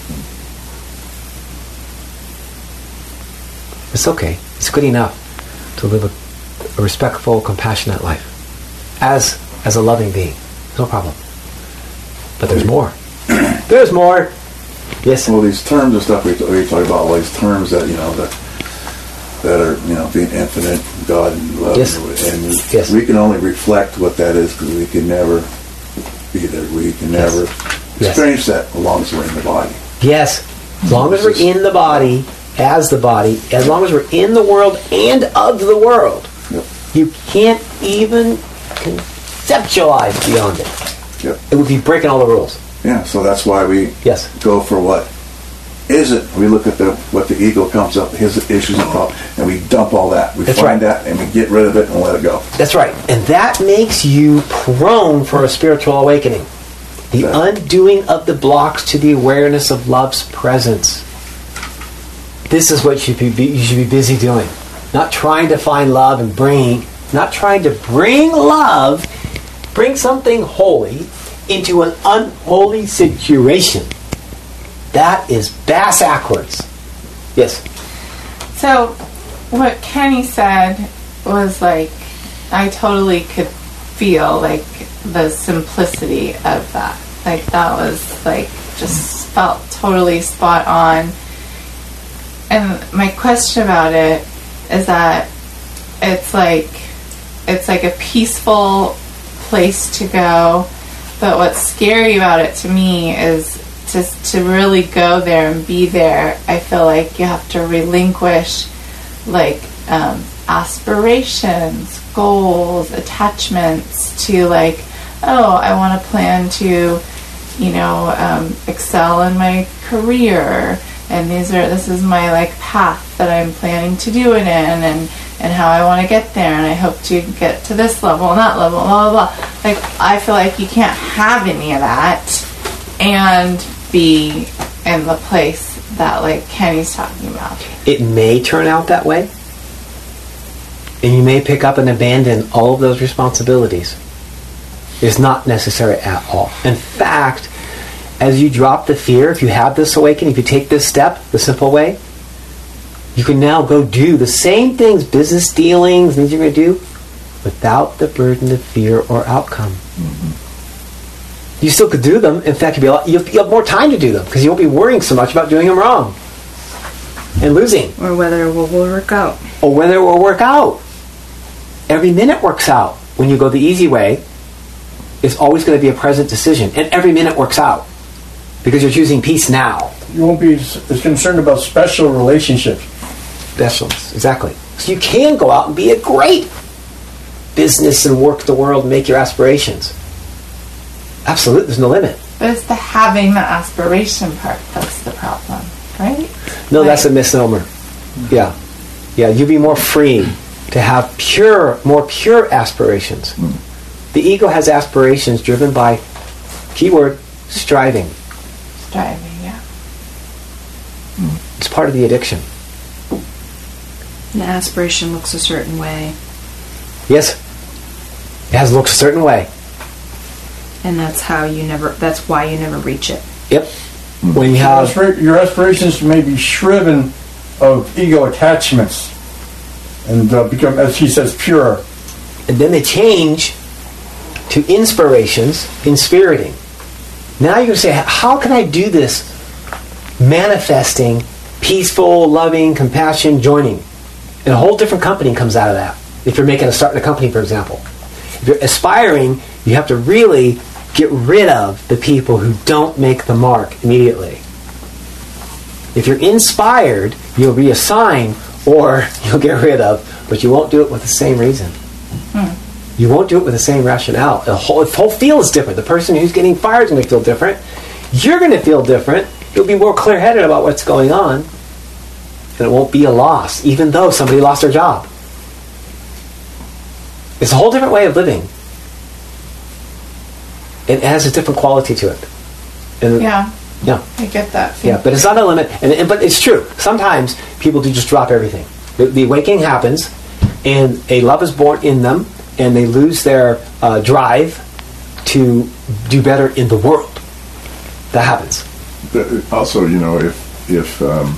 It's okay. It's good enough to live a, a respectful, compassionate life. As as a loving being. No problem. But there's more. There's more. Yes. Well, these terms and stuff we, we talk about, all these terms that, you know, that that are, you know, being infinite, God and love, Yes. and we, Yes. we can only reflect what that is because we can never be there. We can Yes. never Yes. experience that as long as we're in the body. Yes. As long as we're in the body, as the body, as long as we're in the world and of the world, Yep. you can't even conceptualize beyond it. Yep. It would be breaking all the rules. Yeah, so that's why we Yes. go for what isn't. We look at the what the ego comes up, his issues and problems, and we dump all that. We That's find right. that and we get rid of it and let it go. That's right. And that makes you prone for a spiritual awakening. The Exactly. undoing of the blocks to the awareness of love's presence. This is what you should be, you should be busy doing. Not trying to find love and bring, not trying to bring love, bring something holy into an unholy situation. That is bass backwards. Yes. So, what Kenny said was like, I totally could feel like the simplicity of that. Like, that was like, just felt totally spot on. And my question about it is that it's like, it's like a peaceful place to go. But what's scary about it to me is to, to really go there and be there. I feel like you have to relinquish like um, aspirations, goals, attachments to like, oh, I want to plan to, you know, um, excel in my career, and these are this is my like path that I'm planning to do it in, and and how I want to get there, and I hope to get to this level and that level, blah, blah, blah. Like, I feel like you can't have any of that and be in the place that, like, Kenny's talking about. It may turn out that way. And you may pick up and abandon all of those responsibilities. It's not necessary at all. In fact, as you drop the fear, if you have this awakening, if you take this step, the simple way, you can now go do the same things, business dealings, things you're going to do, without the burden of fear or outcome. Mm-hmm. You still could do them. In fact, you'll be a lot, you'll, you'll have more time to do them because you won't be worrying so much about doing them wrong and losing. Or whether it will work out. Or whether it will work out. Every minute works out. When you go the easy way, it's always going to be a present decision. And every minute works out because you're choosing peace now. You won't be as as concerned about special relationships. Specials, exactly. So you can go out and be a great business and work the world and make your aspirations. Absolutely, there's no limit. But it's the having the aspiration part that's the problem, right? No, Like- that's a misnomer. Yeah. Yeah, you'll be more free to have pure, more pure aspirations. The ego has aspirations driven by, keyword, striving. Striving, yeah. It's part of the addiction. The aspiration looks a certain way, Yes. It has looks a certain way. and that's how you never. That's why you never reach it. Yep. When you Your have... aspira- Your aspirations may be shriven of ego attachments and uh, become, as he says, pure. And then they change to inspirations, inspiriting. Now you're going to say, how can I do this manifesting peaceful, loving, compassion, joining? And a whole different company comes out of that. If you're making a start in a company, for example. If you're aspiring, you have to really get rid of the people who don't make the mark immediately. If you're inspired, you'll reassign or you'll get rid of, but you won't do it with the same reason. You won't do it with the same rationale. The whole, the whole feel is different. The person who's getting fired is going to feel different. You're going to feel different. You'll be more clear-headed about what's going on. And it won't be a loss, even though somebody lost their job. It's a whole different way of living. It has a different quality to it. And Yeah, yeah. I get that. Yeah, but it's not a limit. And, and but it's true. Sometimes people do just drop everything. The, the awakening happens, and a love is born in them, and they lose their uh, drive to do better in the world. That happens. The- Also, you know, if if um,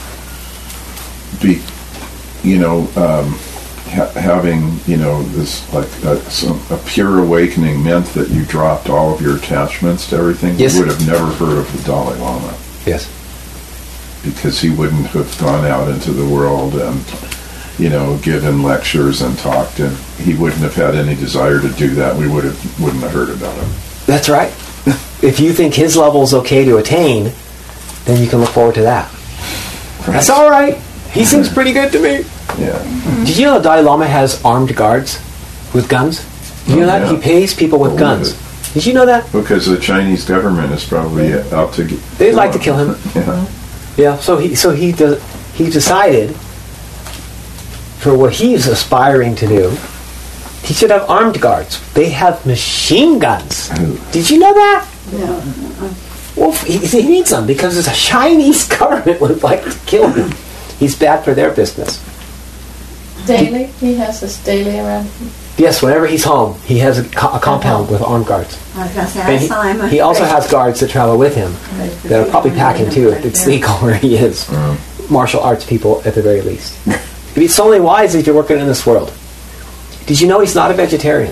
be, you know, um, ha- having you know this like uh, some, a pure awakening meant that you dropped all of your attachments to everything. Yes. You would have never heard of the Dalai Lama Yes. because he wouldn't have gone out into the world and you know given lectures and talked, and he wouldn't have had any desire to do that. We would have wouldn't have heard about him. That's right. If you think his level is okay to attain, then you can look forward to that. That's all right. He seems pretty good to me. Yeah. Did you know the Dalai Lama has armed guards with guns? Did you know Oh, that? yeah. He pays people with Believe guns. it. Did you know that? Because the Chinese government is probably out to get. They'd like to kill him. Yeah. Yeah. So he so he does he decided for what he's aspiring to do, he should have armed guards. They have machine guns. Did you know that? No. Well, he, he needs them because the Chinese government would like to kill him. He's bad for their business. Daily? He has this daily around him? Yes, whenever he's home, he has a, co- a compound with armed guards. I was going to say, I And saw him. he, he also has guards that travel with him that are probably packing too if it's legal where he is. Martial arts people at the very least. It's only wise if you're working in this world. Did you know he's not a vegetarian?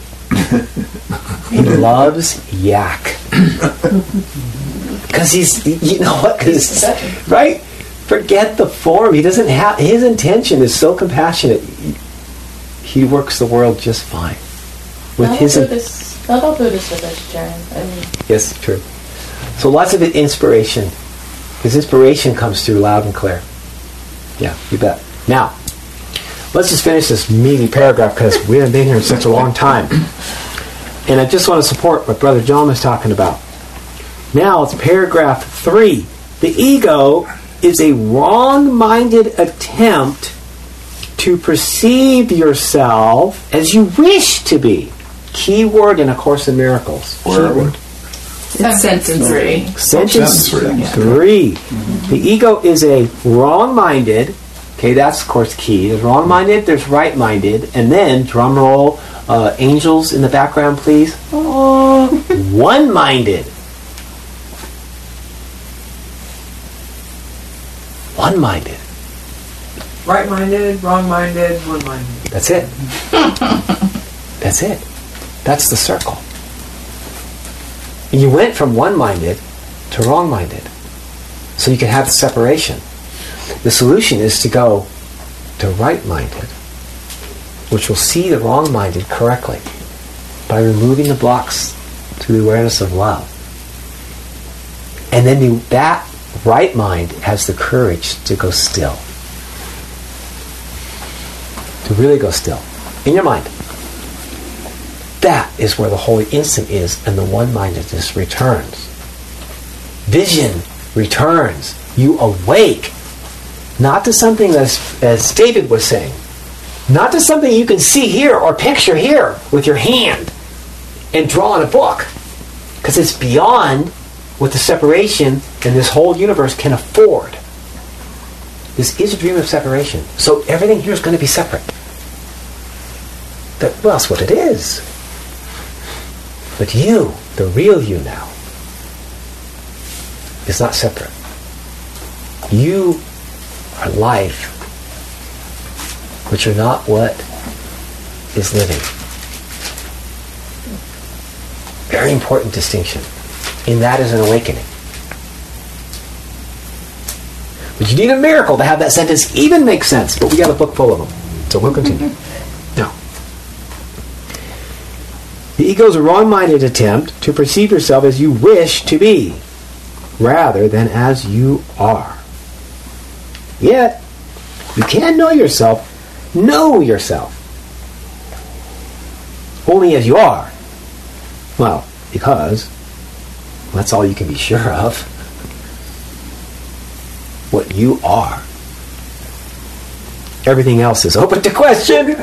He loves yak. Because he's, you know what? Cause, right? Forget the form. He doesn't have, his intention is so compassionate. He works the world just fine. With Not his all Buddhists, not all Buddhists are vegetarians. I mean, Yes, true. So lots of it inspiration. His inspiration comes through loud and clear. Yeah, you bet. Now, let's just finish this meaty paragraph because we haven't been here in such a long time. And I just want to support what Brother John was talking about. Now it's paragraph three. The ego is a wrong-minded attempt to perceive yourself as you wish to be. Key word in A Course in Miracles. Where are we? It's sentence three. Sentence Sentence three. The ego is a wrong-minded. Okay, that's of course key. There's wrong-minded, there's right-minded, and then drum roll, uh, angels in the background, please. Oh, one-minded. One-minded. Right-minded, wrong-minded, one-minded. That's it. That's it. That's the circle. You went from one-minded to wrong-minded. So you can have the separation. The solution is to go to right-minded, which will see the wrong-minded correctly by removing the blocks to the awareness of love. And then the, that right mind has the courage to go still. To really go still. In your mind. That is where the holy instant is, and the one-mindedness returns. Vision returns. You awake. Not to something that's, as David was saying, not to something you can see here or picture here with your hand and draw in a book. Because it's beyond what the separation in this whole universe can afford. This is a dream of separation. So everything here is going to be separate. That, well, that's what it is. But you, the real you now, is not separate. You are life, which are not what is living. Very important distinction. And that is an awakening. But you need a miracle to have that sentence even make sense. But we got a book full of them. So we'll continue. Now, the ego is a wrong-minded attempt to perceive yourself as you wish to be, rather than as you are. Yet, you can know yourself, know yourself, only as you are. Well, because that's all you can be sure of. What you are. Everything else is open to question.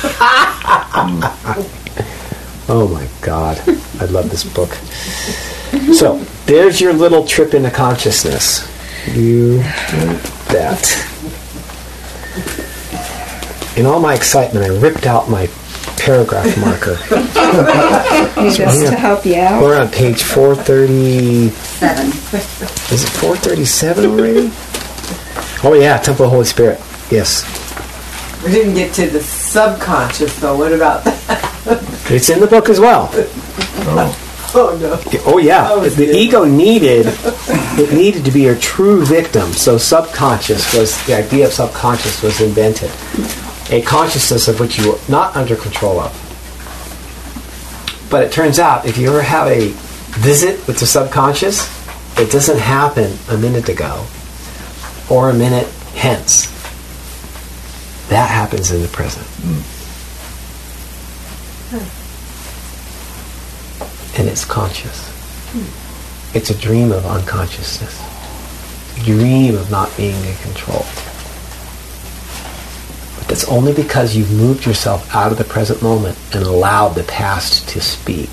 Oh my God. I love this book. So, there's your little trip into consciousness. You bet. In all my excitement, I ripped out my paragraph marker. Just yeah. to help you out. We're on page four thirty... Seven. Is it four thirty-seven already? Oh yeah, Temple of the Holy Spirit. Yes. We didn't get to the subconscious, though. What about that? It's in the book as well. Oh. Oh, no. Oh yeah. That was The good. ego needed, it needed to be a true victim. So subconscious was, the idea of subconscious was invented. A consciousness of which you were not under control of. But it turns out, if you ever have a visit with the subconscious, it doesn't happen a minute ago or a minute hence. That happens in the present. And it's conscious. It's a dream of unconsciousness. dream of not being in control. But that's only because you've moved yourself out of the present moment and allowed the past to speak.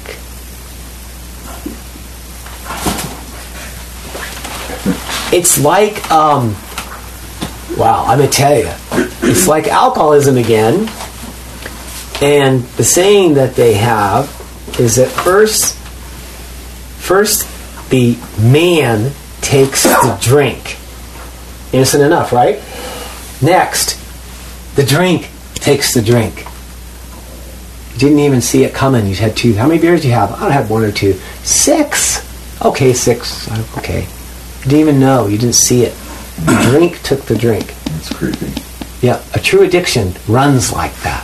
It's like, um, wow, I'm going to tell you, it's like alcoholism again. And the saying that they have is that first, first the man takes the drink. Innocent enough, right? Next, the drink takes the drink. You didn't even see it coming. You had two. How many beers do you have? I don't have one or two. Six. Okay, six. Okay. You didn't even know. You didn't see it. The drink took the drink. That's creepy. Yeah, a true addiction runs like that.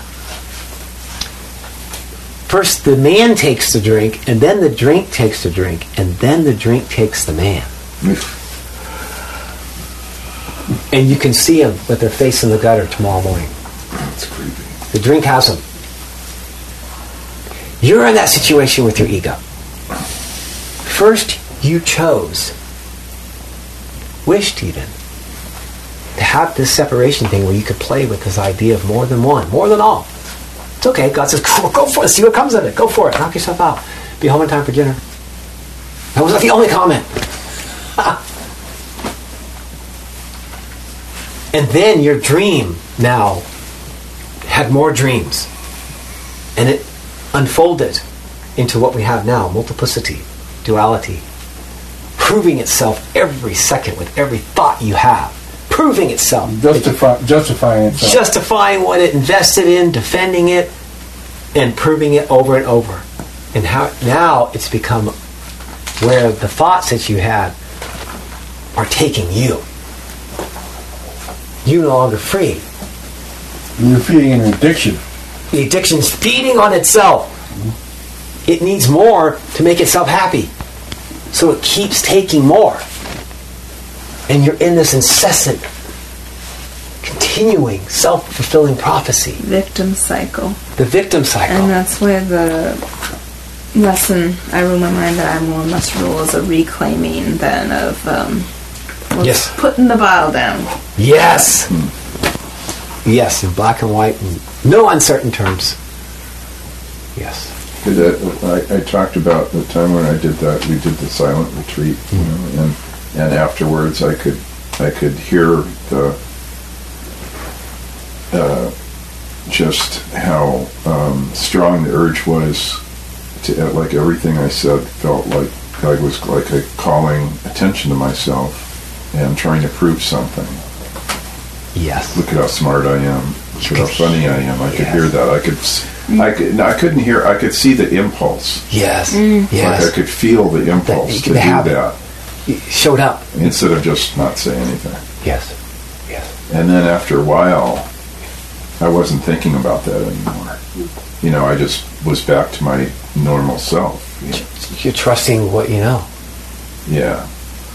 First, the man takes the drink, and then the drink takes the drink, and then the drink takes the man. And you can see them with their face in the gutter tomorrow morning. That's creepy. The drink has them. You're in that situation with your ego. First, you chose, wished even, to have this separation thing where you could play with this idea of more than one, more than all. It's okay. God says, go, go for it. See what comes of it. Go for it. Knock yourself out. Be home in time for dinner. That was not the only comment. And then your dream now had more dreams. And it unfolded into what we have now, multiplicity, duality, proving itself every second with every thought you have. Proving itself. Justify, justifying itself. Justifying what it invested in, defending it, and proving it over and over. And how now it's become where the thoughts that you had are taking you. You're no longer free. You're feeding an addiction. The addiction's feeding on itself. It needs more to make itself happy. So it keeps taking more. And you're in this incessant, continuing, self-fulfilling prophecy. Victim cycle. The victim cycle. And that's where the lesson, I rule my mind that I more must rule, is a reclaiming than of um, what's yes. putting the bottle down. Yes. Yes, in black and white, and no uncertain terms. Yes. That, I, I talked about the time when I did that. We did the silent retreat, mm-hmm. you know, and and afterwards I could I could hear the uh, just how um, strong the urge was to, uh, like everything I said felt like I was like a calling attention to myself and trying to prove something. Yes. Look at how smart I am. Look at how funny I am. I could yes. hear that. I could. Mm. I could. No, I couldn't hear. I could see the impulse. Yes. Mm. Yes. Like I could feel the impulse to do that. It showed up instead of just not say anything. Yes. Yes. And then after a while, I wasn't thinking about that anymore. You know, I just was back to my normal self. You know? You're trusting what you know. Yeah.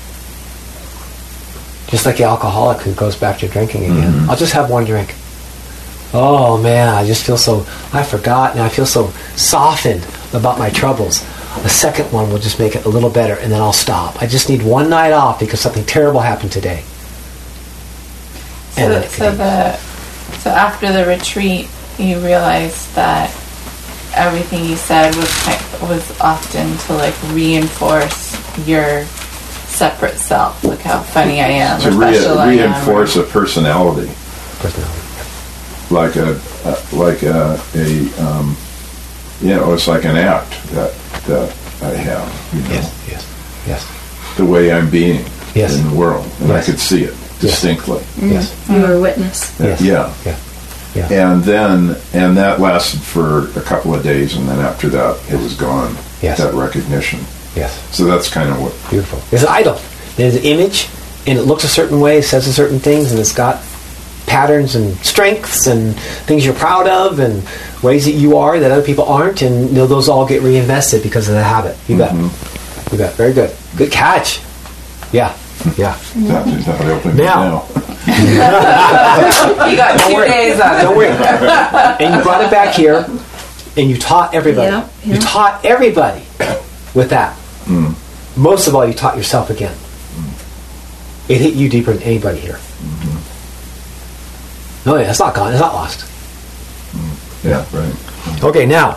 Just like the alcoholic who goes back to drinking again. Mm-hmm. I'll just have one drink. Oh man, I just feel so, I forgot, and I feel so softened about my troubles. The second one will just make it a little better, and then I'll stop. I just need one night off because something terrible happened today. So, the, so, the, so after the retreat, you realized that everything you said was kind, was often to like reinforce your separate self. Look how funny I am. To re- reinforce a personality. Personality. Like a, uh, like a, a um, you know, it's like an act that that I have. You know? Yes, yes, yes. The way I'm being yes. in the world, and yes. I could see it distinctly. Yes, mm-hmm. yes. You were a witness. Uh, Yes. Yeah. yeah, yeah. And then, and that lasted for a couple of days, and then after that, it was gone. Yes. That recognition. Yes. So that's kind of what. Beautiful. There's an idol. There's an image, and it looks a certain way, says a certain things, and it's got patterns and strengths and things you're proud of and ways that you are that other people aren't, and you know, those all get reinvested because of the habit. You bet. Mm-hmm. You bet. Very good. Good catch. Yeah. Yeah. That is not helping now. me now. You got two days on it. Don't worry. And you brought it back here, and you taught everybody. Yeah, yeah. You taught everybody with that. Mm. Most of all, you taught yourself again. It hit you deeper than anybody here. No, yeah, it's not gone. It's not lost. Yeah, right. Okay, now,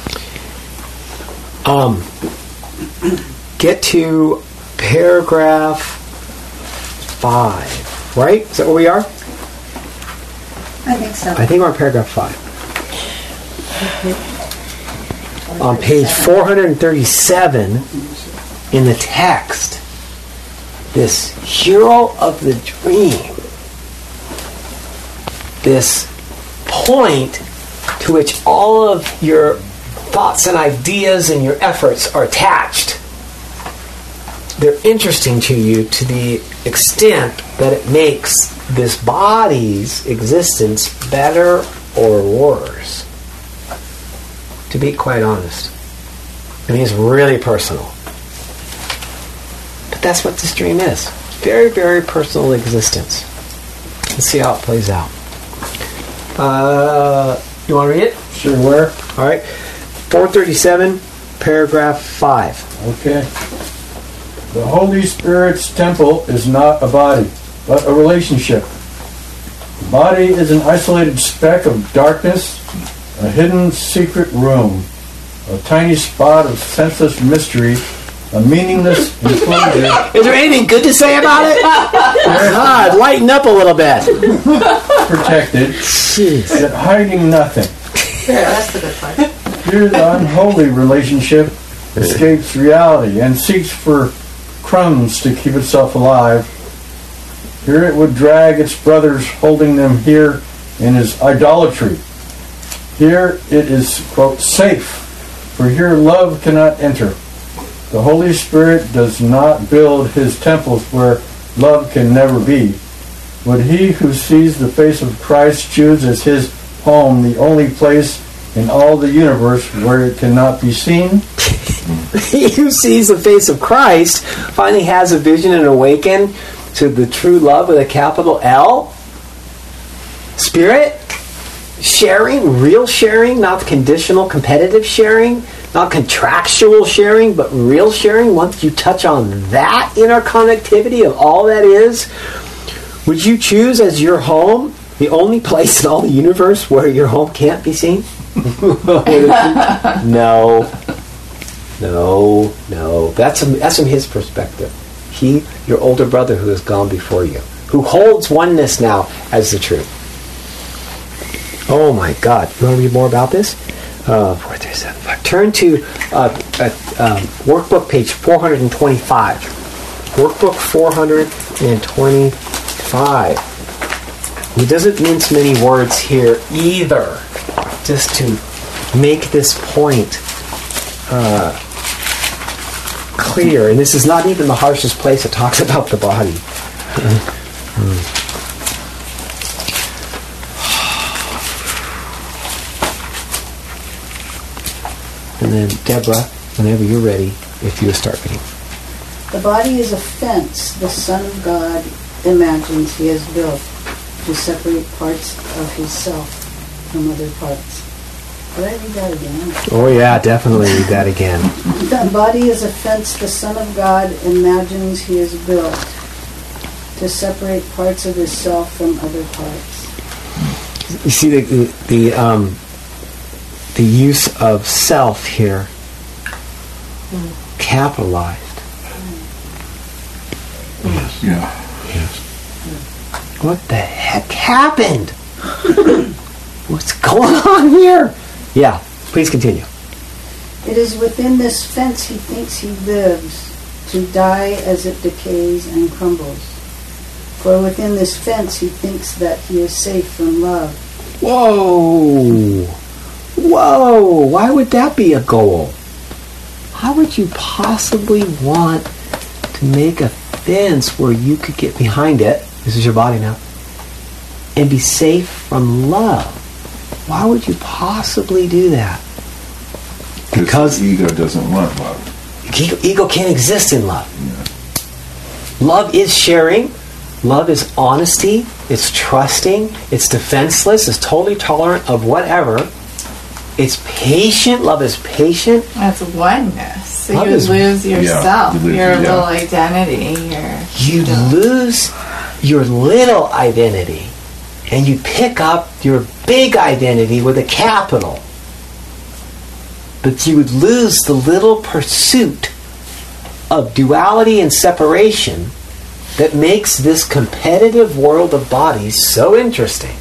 um, get to paragraph five, right? Is that where we are? I think so. I think we're on paragraph five. On page four hundred thirty-seven in the text, this hero of the dream, this point to which all of your thoughts and ideas and your efforts are attached, they're interesting to you to the extent that it makes this body's existence better or worse. To be quite honest. I mean, it's really personal. But that's what this dream is. Very, very personal existence. Let's see how it plays out. Uh, you want to read it? Sure, where? All right. four thirty-seven, paragraph five. Okay. The Holy Spirit's temple is not a body, but a relationship. The body is an isolated speck of darkness, a hidden secret room, a tiny spot of senseless mystery, a meaningless enclosure. Is there anything good to say about it? God, lighten up a little bit. Protected, Jeez. yet hiding nothing. Yeah, that's the good part. Here the unholy relationship escapes reality and seeks for crumbs to keep itself alive. Here it would drag its brothers, holding them here in his idolatry. Here it is, quote, safe, for here love cannot enter. The Holy Spirit does not build his temples where love can never be. Would he who sees the face of Christ choose as his home the only place in all the universe where it cannot be seen? He who sees the face of Christ finally has a vision and awaken to the true love with a capital L. Spirit. Sharing, real sharing, not conditional, competitive sharing, not contractual sharing, but real sharing. Once you touch on that interconnectivity of all that is, would you choose as your home the only place in all the universe where your home can't be seen? No. No, no. That's from, that's from his perspective. He, your older brother who has gone before you, who holds oneness now as the truth. Oh my God! You want to read more about this? Uh, four, three, seven, five. Turn to uh, uh, um, workbook page four hundred twenty-five. Workbook four hundred twenty-five. He doesn't mince many words here either, just to make this point uh, clear. And this is not even the harshest place it talks about the body. mm. And then, Deborah, whenever you're ready, if you start reading. The body is a fence the Son of God imagines he has built to separate parts of himself from other parts. Did I read that again? Oh yeah, definitely read that again. The body is a fence the Son of God imagines he has built to separate parts of himself from other parts. You see the the, the um the use of self here, mm. capitalized. Yes. Yeah. Yes. What the heck happened? What's going on here? Yeah, please continue. It is within this fence he thinks he lives, to die as it decays and crumbles. For within this fence he thinks that he is safe from love. Whoa! Whoa! Why would that be a goal? How would you possibly want to make a fence where you could get behind it, this is your body now, and be safe from love? Why would you possibly do that? Because the ego doesn't want love. Ego, ego can't exist in love. Yeah. Love is sharing. Love is honesty. It's trusting. It's defenseless. It's totally tolerant of whatever. It's patient. Love is patient. That's oneness. So Love you is- lose yourself, you lose- your yeah. little identity, your You lose your little identity and you pick up your big identity with a capital. But you would lose the little pursuit of duality and separation that makes this competitive world of bodies so interesting.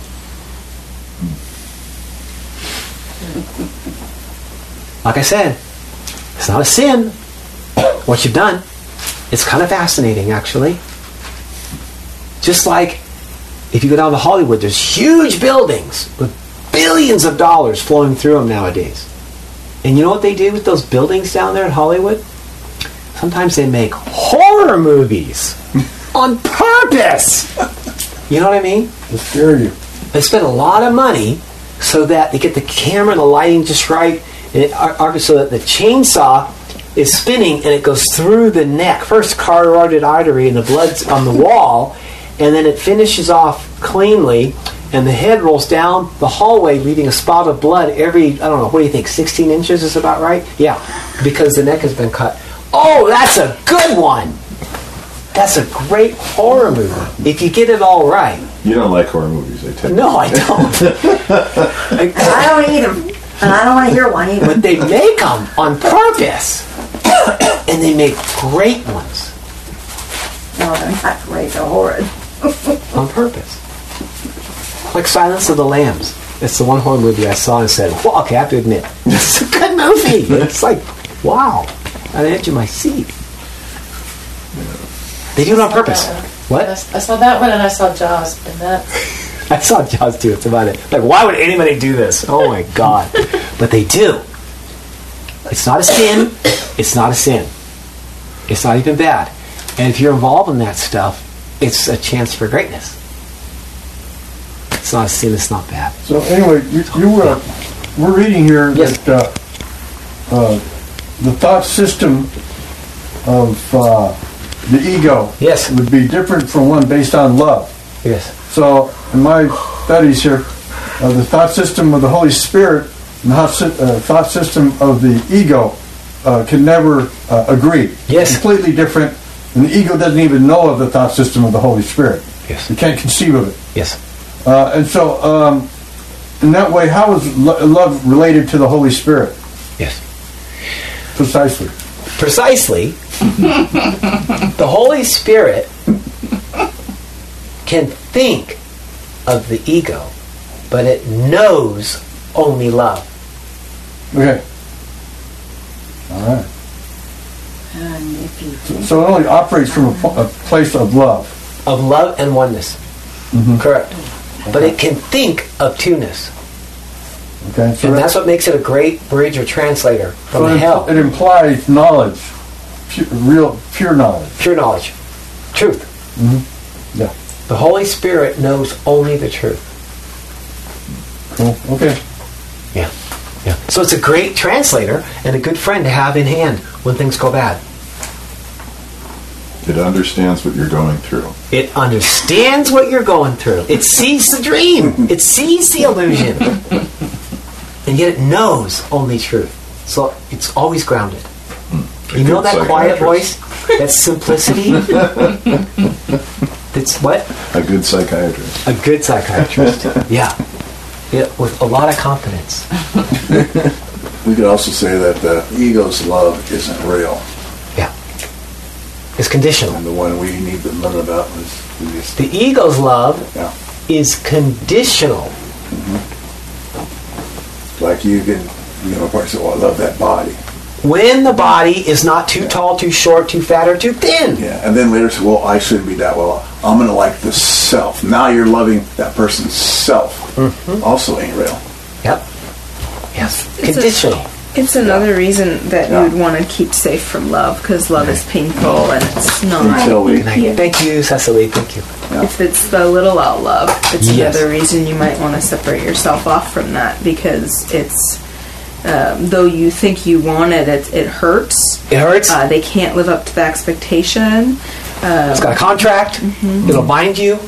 Like I said, it's not a sin what you've done. It's kind of fascinating, actually. Just like if you go down to Hollywood, there's huge buildings with billions of dollars flowing through them nowadays. And you know what they do with those buildings down there in Hollywood? Sometimes they make horror movies on purpose. You know what I mean? To scare you. They spend a lot of money so that they get the camera and the lighting just right, and it, ar- so that the chainsaw is spinning and it goes through the neck. First carotid artery and the blood's on the wall, and then it finishes off cleanly, and the head rolls down the hallway leaving a spot of blood every, I don't know, what do you think, sixteen inches is about right? Yeah, because the neck has been cut. Oh, that's a good one! That's a great horror movie, if you get it all right. You don't like horror movies, I tell you. No, I don't. I, I don't eat them, and I don't want to hear one either. But they make them on purpose. And they make great ones No, they're not great, they're horrid. on purpose. Like Silence of the Lambs. It's the one horror movie I saw and said, well, okay, I have to admit, it's a good movie. It's like, wow, on the edge of my seat. They do it on purpose. What? I saw that one and I saw Jaws, and that. I saw Jaws too. It's about it. Like, why would anybody do this? Oh my God. But they do. It's not a sin. It's not a sin. It's not even bad. And if you're involved in that stuff, it's a chance for greatness. It's not a sin. It's not bad. So anyway, you, you uh, we're reading here Yes. that uh, uh, the thought system of uh, the ego Yes. would be different from one based on love. Yes. So in my studies here, uh, the thought system of the Holy Spirit and the thought sy- uh, thought system of the ego uh, can never uh, agree. Yes. Completely different. And the ego doesn't even know of the thought system of the Holy Spirit. Yes. It can't conceive of it. Yes. Uh, and so, um, in that way, how is lo- love related to the Holy Spirit? Yes. Precisely. Precisely. The Holy Spirit can think of the ego, but it knows only love. Okay. All right. And if you So, so it only operates from a, po- a place of love. Of love and oneness. Mm-hmm. Correct. But it can think of two-ness. Okay. So And that- that's what makes it a great bridge or translator from so it, hell. it implies knowledge, pu- real pure knowledge. Pure knowledge. Truth. Mm-hmm. Yeah. The Holy Spirit knows only the truth. Cool. Okay. Yeah. Yeah. So it's a great translator and a good friend to have in hand when things go bad. It understands what you're going through. It understands what you're going through. It sees the dream. It sees the illusion. And yet it knows only truth. So it's always grounded. You know that quiet voice? That simplicity? That's what? A good psychiatrist. A good psychiatrist. Yeah. Yeah, with a lot of confidence. We could also say that the ego's love isn't real. Yeah. It's conditional. And the one we need to learn about is we just, The ego's love yeah. is conditional. Like you can, you know, probably say, well, I love that body. When the body is not too tall, too short, too fat, or too thin. Yeah. And then later say, well, I shouldn't be that. Well, I'm going to like the self. Now you're loving that person's self. Mm-hmm. Also ain't real. Yep. Yes. It's a- Conditional. It's another reason that Yeah. you would want to keep safe from love, because love is painful and it's not. Until we, Good night. Thank you, Cecily. Thank you. If it's the little out love, it's Yes. another reason you might want to separate yourself off from that, because it's, um, though you think you want it, it, it hurts. It hurts. Uh, they can't live up to the expectation. Um, It's got a contract. It'll bind you.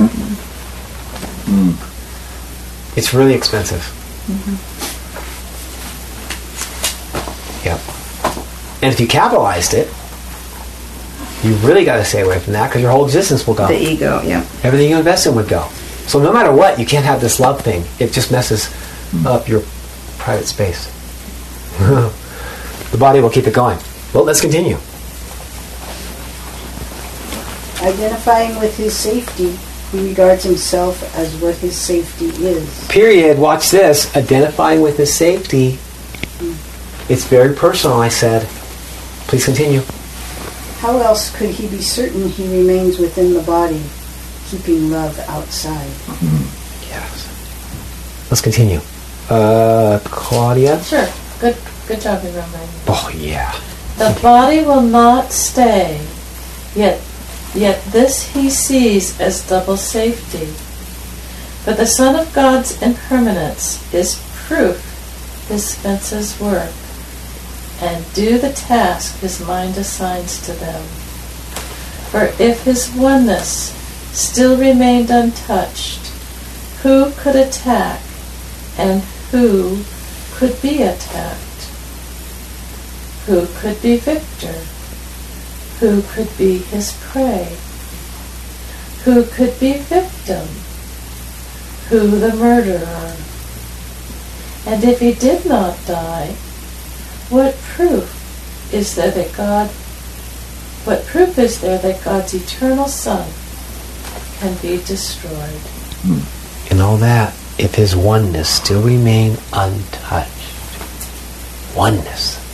It's really expensive. Yep. And if you capitalized it, you really got to stay away from that because your whole existence will go. The ego, yeah. Everything you invest in would go. So no matter what, you can't have this love thing. It just messes up your private space. The body will keep it going. Well, let's continue. Identifying with his safety, he regards himself as what his safety is. Period. Watch this. Identifying with his safety. It's very personal, I said. Please continue. How else could he be certain he remains within the body, keeping love outside? Yes. Let's continue. Uh, Claudia? Sure. Good good job, remembering. Oh, yeah. The body will not stay, yet yet this he sees as double safety. But the Son of God's impermanence is proof his fences work, and do the task his mind assigns to them. For if his oneness still remained untouched, who could attack, and who could be attacked? Who could be victor? Who could be his prey? Who could be victim? Who the murderer? And if he did not die, what proof is there that God, what proof is there that God's eternal Son can be destroyed? And all that, if his oneness still remained untouched. Oneness.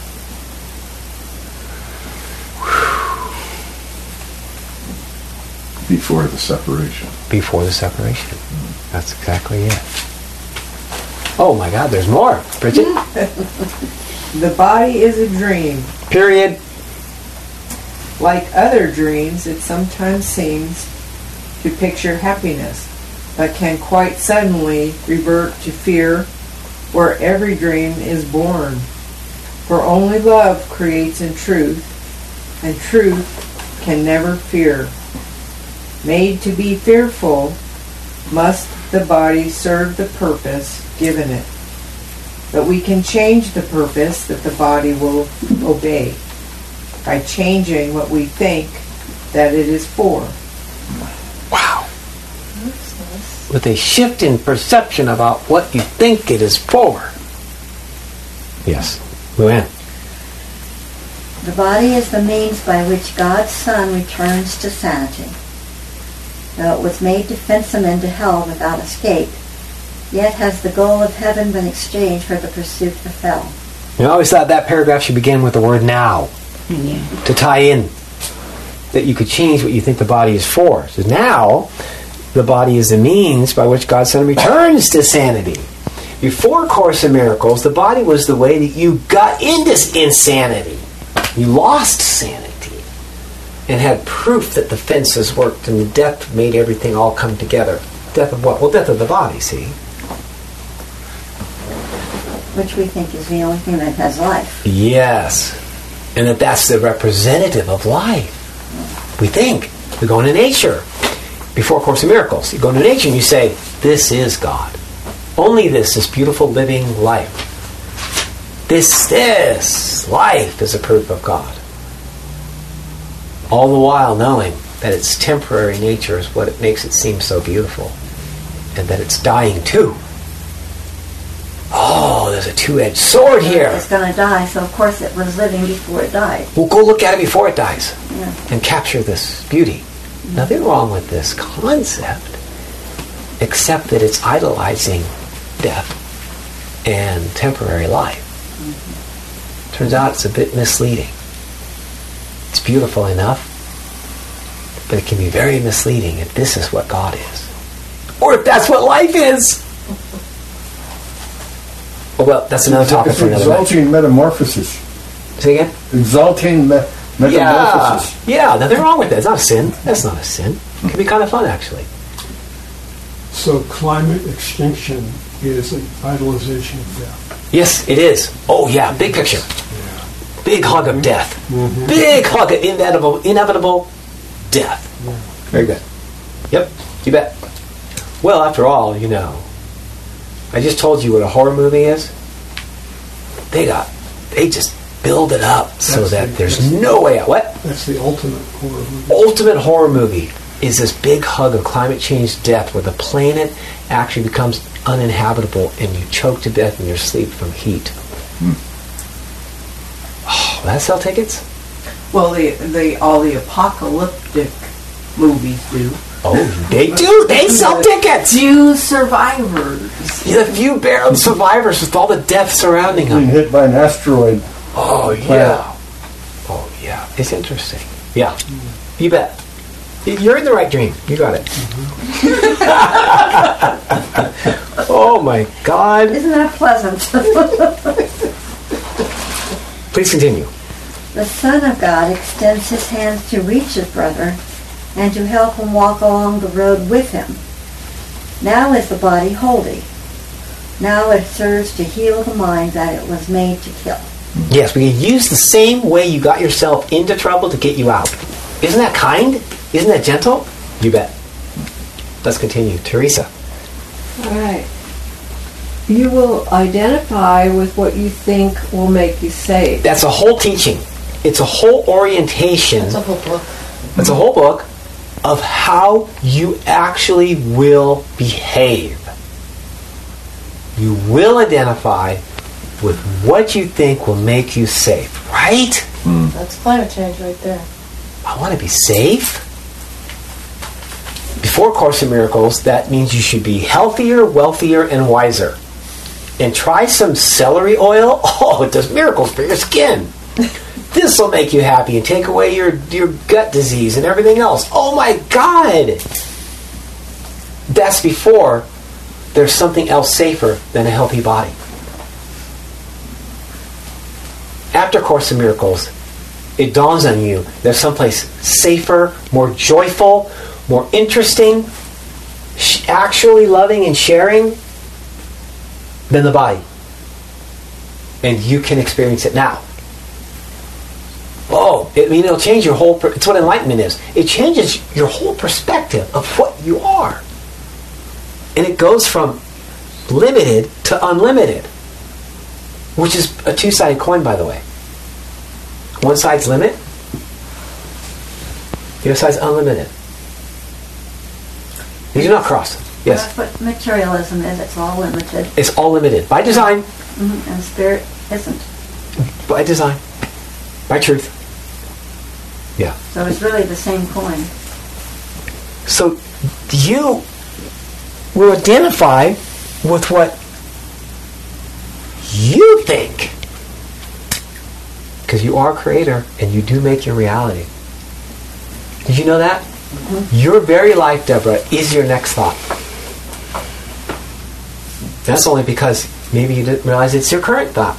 Before the separation. Before the separation. That's exactly it. Oh my God, there's more. Bridget? The body is a dream. Period. Like other dreams, it sometimes seems to picture happiness, but can quite suddenly revert to fear, where every dream is born. For only love creates in truth, and truth can never fear. Made to be fearful, must the body serve the purpose given it. But we can change the purpose that the body will obey by changing what we think that it is for. Wow. With a shift in perception about what you think it is for. Yes. Luann. The body is the means by which God's Son returns to sanity. Though it was made to fence him into hell without escape, yet has the goal of heaven been exchanged for the pursuit of hell. I always thought that paragraph should begin with the word now. Yeah. To tie in that you could change what you think the body is for. So now, the body is the means by which God's Son returns to sanity. Before Course in Miracles, the body was the way that you got into insanity. You lost sanity and had proof that the fences worked and the death made everything all come together. Death of what? Well, death of the body, see? Which we think is the only thing that has life. Yes. And that that's the representative of life. We think. We go into nature. Before Course in Miracles, you go into nature and you say, this is God. Only this, this beautiful living life. This, this life is a proof of God. All the while knowing that its temporary nature is what it makes it seem so beautiful. And that it's dying too. Oh, there's a two-edged sword here. It's going to die, so of course it was living before it died. Well, go look at it before it dies. Yeah. And capture this beauty. Nothing wrong with this concept, except that it's idolizing death and temporary life. Mm-hmm. Turns out it's a bit misleading. It's beautiful enough, but it can be very misleading if this is what God is. Or if that's what life is. Oh, well, that's another topic It's for another night. exalting metamorphosis. Say again? Exalting me- metamorphosis. Yeah, yeah, nothing wrong with that. It's not a sin. That's not a sin. It can be kind of fun, actually. So climate extinction is an idolization of death. Yes, it is. Oh, yeah, big picture. Yeah. Big hug of death. Mm-hmm. Big hug of inevitable, inevitable death. Yeah. Very good. Yep, you bet. Well, after all, you know, I just told you what a horror movie is. They got, they just build it up so That's that the- there's that's the- no way out. What? That's the ultimate horror movie. Ultimate horror movie is this big hug of climate change death where the planet actually becomes uninhabitable and you choke to death in your sleep from heat. Oh, that sell tickets? Well, the, the all the apocalyptic movies do. Oh, they do. They sell tickets. Few survivors. Yeah, the few barren survivors with all the death surrounding Being them. hit by an asteroid. Oh, yeah. Oh, yeah. It's interesting. Yeah. You bet. You're in the right dream. You got it. Oh, my God. Isn't that pleasant? Please continue. The Son of God extends his hands to reach his brother and to help him walk along the road with him. Now is the body holy. Now it serves to heal the mind that it was made to kill. Yes, we can use the same way you got yourself into trouble to get you out. Isn't that kind? Isn't that gentle? You bet. Let's continue. Teresa. All right. You will identify with what you think will make you safe. That's a whole teaching. It's a whole orientation. It's a whole book. It's a whole book of how you actually will behave. You will identify with what you think will make you safe, right? That's climate change right there. I want to be safe. Before Course in Miracles, that means you should be healthier, wealthier, and wiser. And try some celery oil. Oh, it does miracles for your skin. This will make you happy and take away your, your gut disease and everything else. Oh my God! That's before there's something else safer than a healthy body. After Course in Miracles, it dawns on you there's someplace safer, more joyful, more interesting, sh- actually loving and sharing than the body. And you can experience it now. Oh, I mean, it'll change your whole... Per- it's what enlightenment is. It changes your whole perspective of what you are. And it goes from limited to unlimited. Which is a two-sided coin, by the way. One side's limit. The other side's unlimited. These are not crossed. Yes. That's what materialism is. It's all limited. It's all limited. By design. Mm-hmm. And spirit isn't. By design. By truth. Yeah. So it's really the same coin. So you will identify with what you think. Because you are a creator and you do make your reality. Did you know that? Mm-hmm. Your very life, Deborah, is your next thought. That's only because maybe you didn't realize it's your current thought.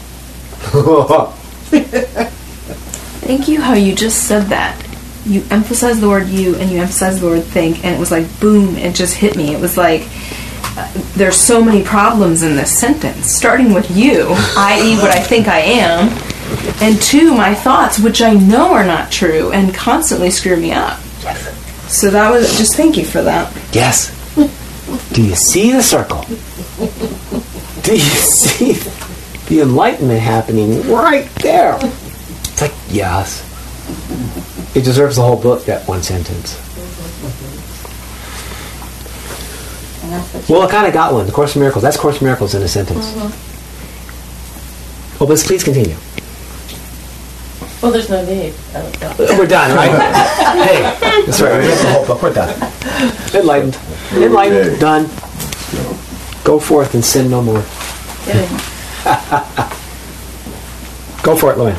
Thank you how you just said that. You emphasized the word you and you emphasized the word think, and it was like boom, it just hit me. It was like uh, there's so many problems in this sentence, starting with you, that is what I think I am, and two, my thoughts, which I know are not true and constantly screw me up. So that was, just thank you for that. Yes. Do you see the circle? Do you see the enlightenment happening right there? It's like, yes. It deserves the whole book, that one sentence. And that's what Well, I kind of got one. The Course in Miracles. That's Course in Miracles in a sentence. Mm-hmm. Well, let's please continue. Well, there's no need. I don't know. We're done, right? Hey, that's right. We read the whole book. We're done. Enlightened. Enlightened. Okay. Done. Go forth and sin no more. Kidding. Go for it, Luann.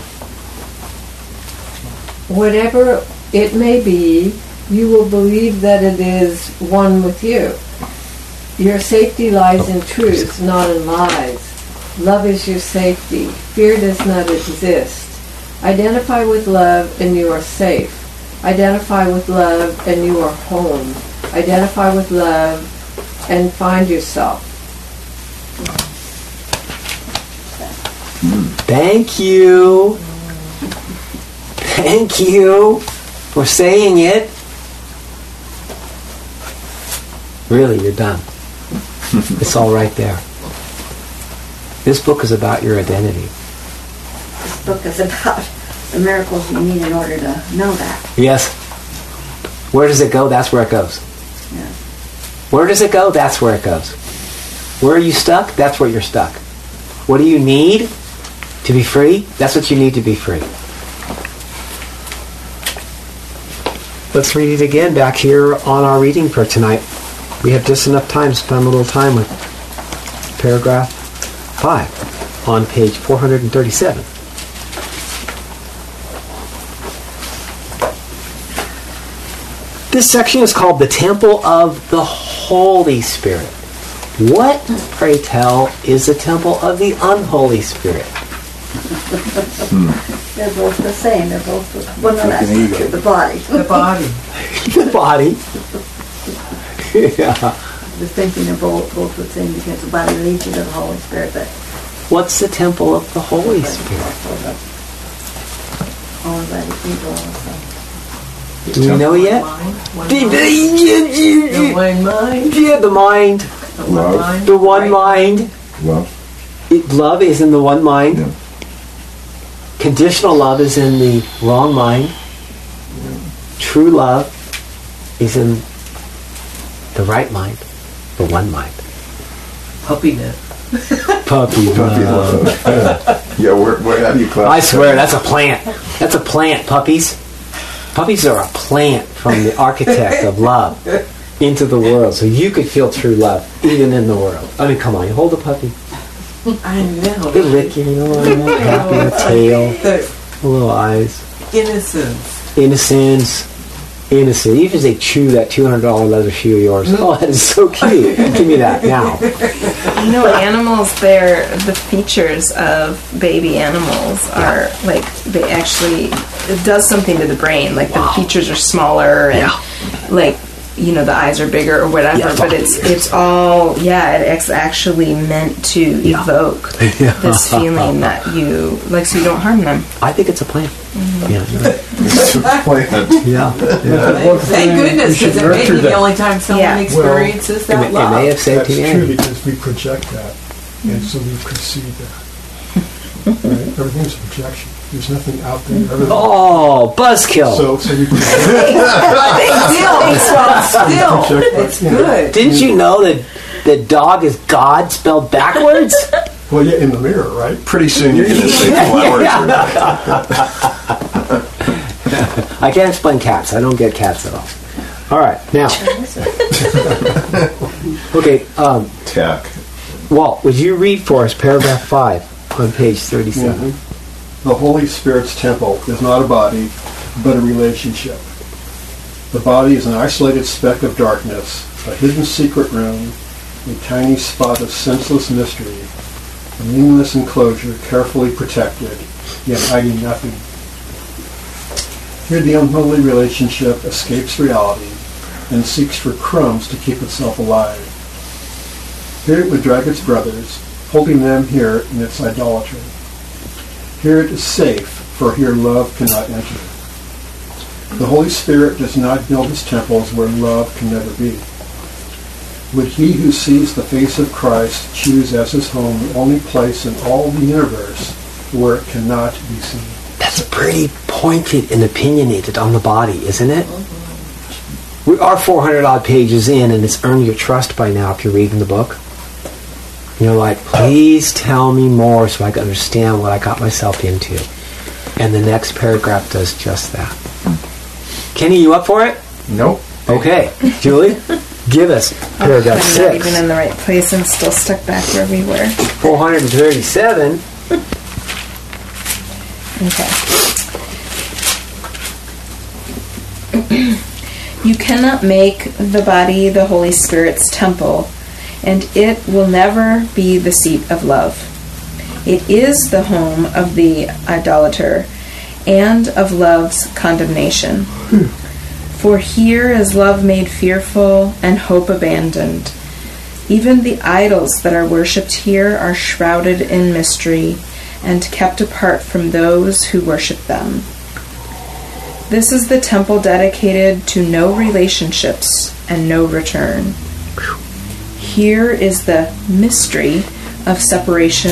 Whatever it may be, you will believe that it is one with you. Your safety lies in truth, not in lies. Love is your safety. Fear does not exist. Identify with love and you are safe. Identify with love and you are home. Identify with love and find yourself. Thank you. Thank you for saying it. Really, you're done. It's all right there. This book is about your identity. this book is about the miracles you need in order to know that. Yes. Where does it go? That's where it goes. Yeah. Where does it go? That's where it goes. Where are you stuck? That's where you're stuck. What do you need to be free? That's what you need to be free. Let's read it again back here on our reading for tonight. We have just enough time to spend a little time with paragraph five on page four hundred thirty-seven. This section is called the Temple of the Holy Spirit. What, pray tell, is the temple of the unholy Spirit? They're both the same. They're both the, well, no, that's not true. The body. The body. The body. Yeah. I was thinking they're both, both the same because the body leads you to the Holy Spirit. But what's the temple of the Holy Spirit? Oh, that is evil also. Do we know yet? The one mind. Yeah, the mind. The one Love. mind. The one mind. Love. It, love is in the one mind. Yeah. Conditional love is in the wrong mind. True love is in the right mind, the one mind. Puppiness. Puppy Puppy love. love. Yeah, where, where, how do you classify? I swear, that's a plant. That's a plant, puppies. Puppies are a plant from the architect of love into the world. So you could feel true love even in the world. I mean, come on, you hold a puppy. I know. They lick you, you know, happy, the tail, The the little eyes. innocence. Innocence. Innocent. Even as they chew that two hundred dollars leather shoe of yours. Oh, that is so cute. Give me that now. You know, animals, they're the features of baby animals are like they actually it does something to the brain. Like the features are smaller and Yeah. like you know the eyes are bigger or whatever. Yeah, but it's it's all yeah. It's actually meant to evoke Yeah. this feeling that you like, so you don't harm them. I think it's a plant. Mm-hmm. Yeah. It's a plant. Yeah. Thank goodness, because it may be the only time someone Yeah. experiences It that may, it love. may have saved That's you. true because we project that, and so we perceive that. Right? Everything's a projection. There's nothing out there. Everything. Oh, buzzkill. So, so we project. Still, still, Project, it's you know. good. Didn't you know that the dog is God spelled backwards? Well, yeah, in the mirror, right? Pretty soon you're going to say flowers. I can't explain cats. I don't get cats at all. All right, now. Okay, um, Tack. Walt, would you read for us paragraph five on page thirty-seven? The Holy Spirit's temple is not a body, but a relationship. The body is an isolated speck of darkness, a hidden secret room, a tiny spot of senseless mystery, a meaningless enclosure carefully protected, yet hiding nothing. Here the unholy relationship escapes reality and seeks for crumbs to keep itself alive. Here it would drag its brothers, holding them here in its idolatry. Here it is safe, for here love cannot enter. The Holy Spirit does not build his temples where love can never be. Would he who sees the face of Christ choose as his home the only place in all the universe where it cannot be seen? That's pretty pointed and opinionated on the body, isn't it? We are four hundred odd pages in, and it's earned your trust by now if you're reading the book. You're like, please tell me more so I can understand what I got myself into. And the next paragraph does just that. Kenny, you up for it? Nope. Okay. Julie, give us paragraph I'm not six. even in the right place and still stuck back where we were. four hundred thirty-seven. Okay. You cannot make the body the Holy Spirit's temple, and it will never be the seat of love. It is the home of the idolater and of love's condemnation. For here is love made fearful and hope abandoned. Even the idols that are worshipped here are shrouded in mystery and kept apart from those who worship them. This is the temple dedicated to no relationships and no return. Here is the mystery of separation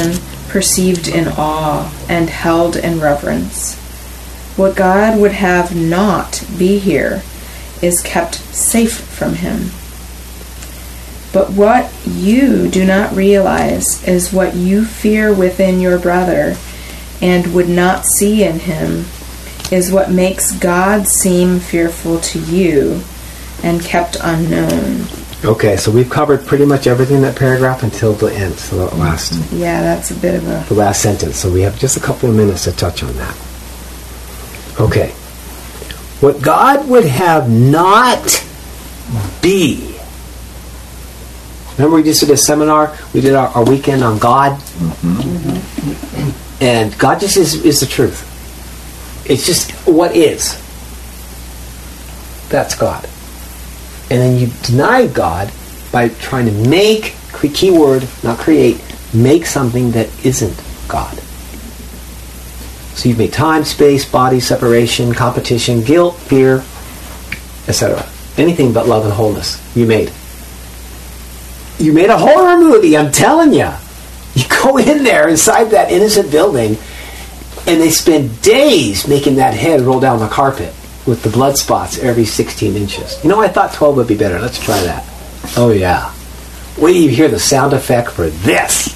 perceived in awe, and held in reverence. What God would have not be here is kept safe from him. But what you do not realize is what you fear within your brother and would not see in him is what makes God seem fearful to you and kept unknown. Okay, so we've covered pretty much everything in that paragraph until the end, so the last, Yeah, that's a bit of a... the last sentence. So we have just a couple of minutes to touch on that. Okay. What God would have not be. Remember we just did a seminar? We did our, our weekend on God. Mm-hmm. And God just is, is the truth. It's just what is. That's God. And then you deny God by trying to make, key word, not create, make something that isn't God. So you've made time, space, body, separation, competition, guilt, fear, et cetera. Anything but love and wholeness you made. You made a horror movie, I'm telling you. You go in there inside that innocent building and they spend days making that head roll down the carpet with the blood spots every sixteen inches. You know, I thought twelve would be better. Let's try that. Oh, yeah. Wait till you hear the sound effect for this.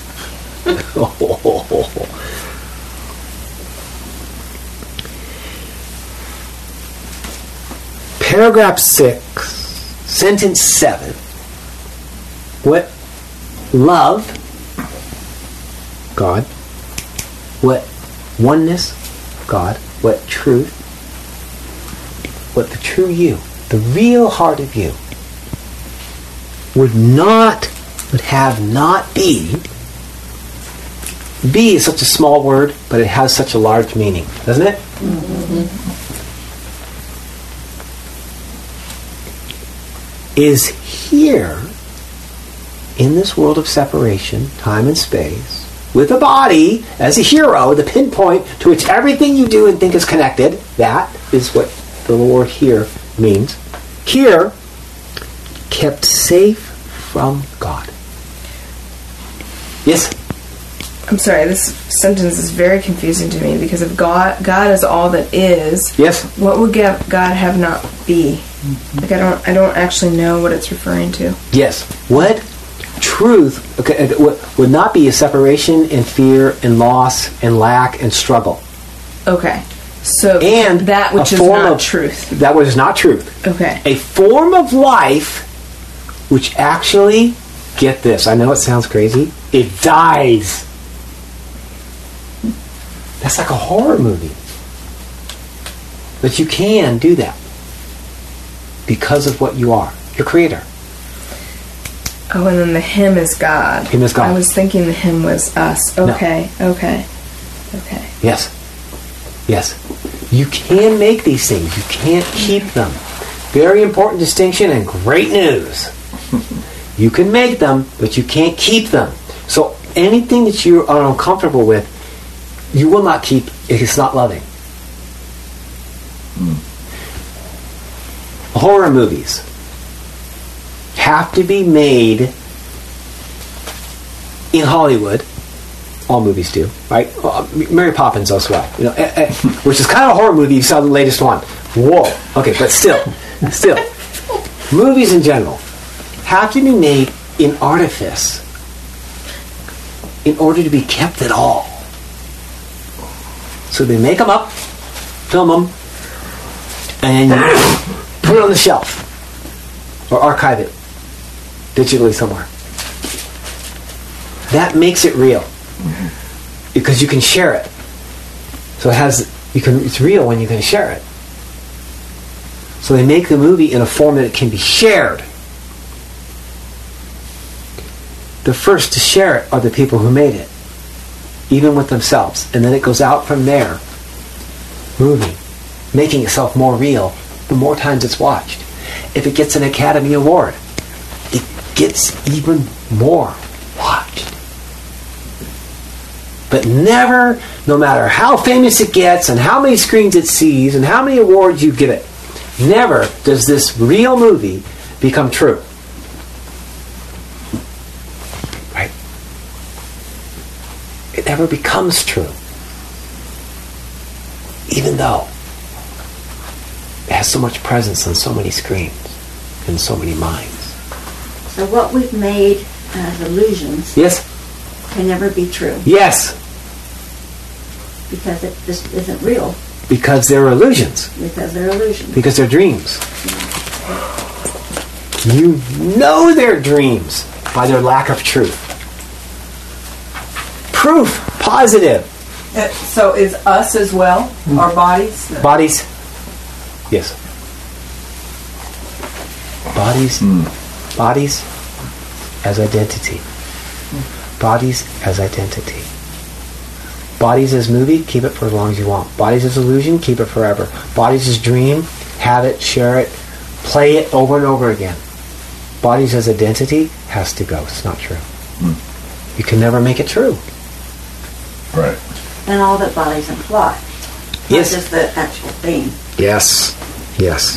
Paragraph six, sentence seven. What love, God, what oneness, God, what truth, what the true you, the real heart of you, would not, would have not be. Be is such a small word, but it has such a large meaning, doesn't it? Mm-hmm. Is here in this world of separation, time and space, with a body as a hero, the pinpoint to which everything you do and think is connected. That is what the word here means. Here, kept safe from God. Yes? I'm sorry, this sentence is very confusing to me because if God God is all that is, yes, what would God have not be? Like I don't I don't actually know what it's referring to. Yes. What truth okay, what would not be a separation and fear and loss and lack and struggle. Okay. So and that which is not truth. That which is not truth. Okay. A form of life which actually, get this, I know it sounds crazy, it dies. That's like a horror movie. But you can do that because of what you are, your creator. Oh, and then the him is God. Him is God. I was thinking the him was us. Okay, no. okay, okay. Yes, yes. You can make these things. You can't keep them. Very important distinction and great news. You can make them, but you can't keep them. So anything that you are uncomfortable with, you will not keep if it's not loving. Mm. Horror movies have to be made in Hollywood. All movies do, right? Well, Mary Poppins as well, you know, eh, eh, which is kind of a horror movie. You saw the latest one. Whoa. Okay, but still, still, movies in general have to be made in artifice in order to be kept at all. So they make them up, film them, and put it on the shelf or archive it digitally somewhere. That makes it real because you can share it. So it has you can it's real when you can share it. So they make the movie in a form that it can be shared. The first to share it are the people who made it, even with themselves. And then it goes out from there, moving, making itself more real the more times it's watched. If it gets an Academy Award, it gets even more watched. But never, no matter how famous it gets and how many screens it sees and how many awards you give it, never does this real movie become true. ever becomes true. Even though it has so much presence on so many screens and so many minds. So what we've made as illusions Yes? can never be true Yes, because it just isn't real, because they're illusions. because they're illusions. Because they're dreams. You know they're dreams by their lack of truth. Proof, positive. Uh, so is us as well, our bodies? Bodies, yes. Bodies, bodies as identity. Bodies as identity. Bodies as movie, keep it for as long as you want. Bodies as illusion, keep it forever. Bodies as dream, have it, share it, play it over and over again. Bodies as identity has to go. It's not true. Mm. You can never make it true. Right. And all that bodies imply. Yes. Not just the actual thing. Yes. Yes.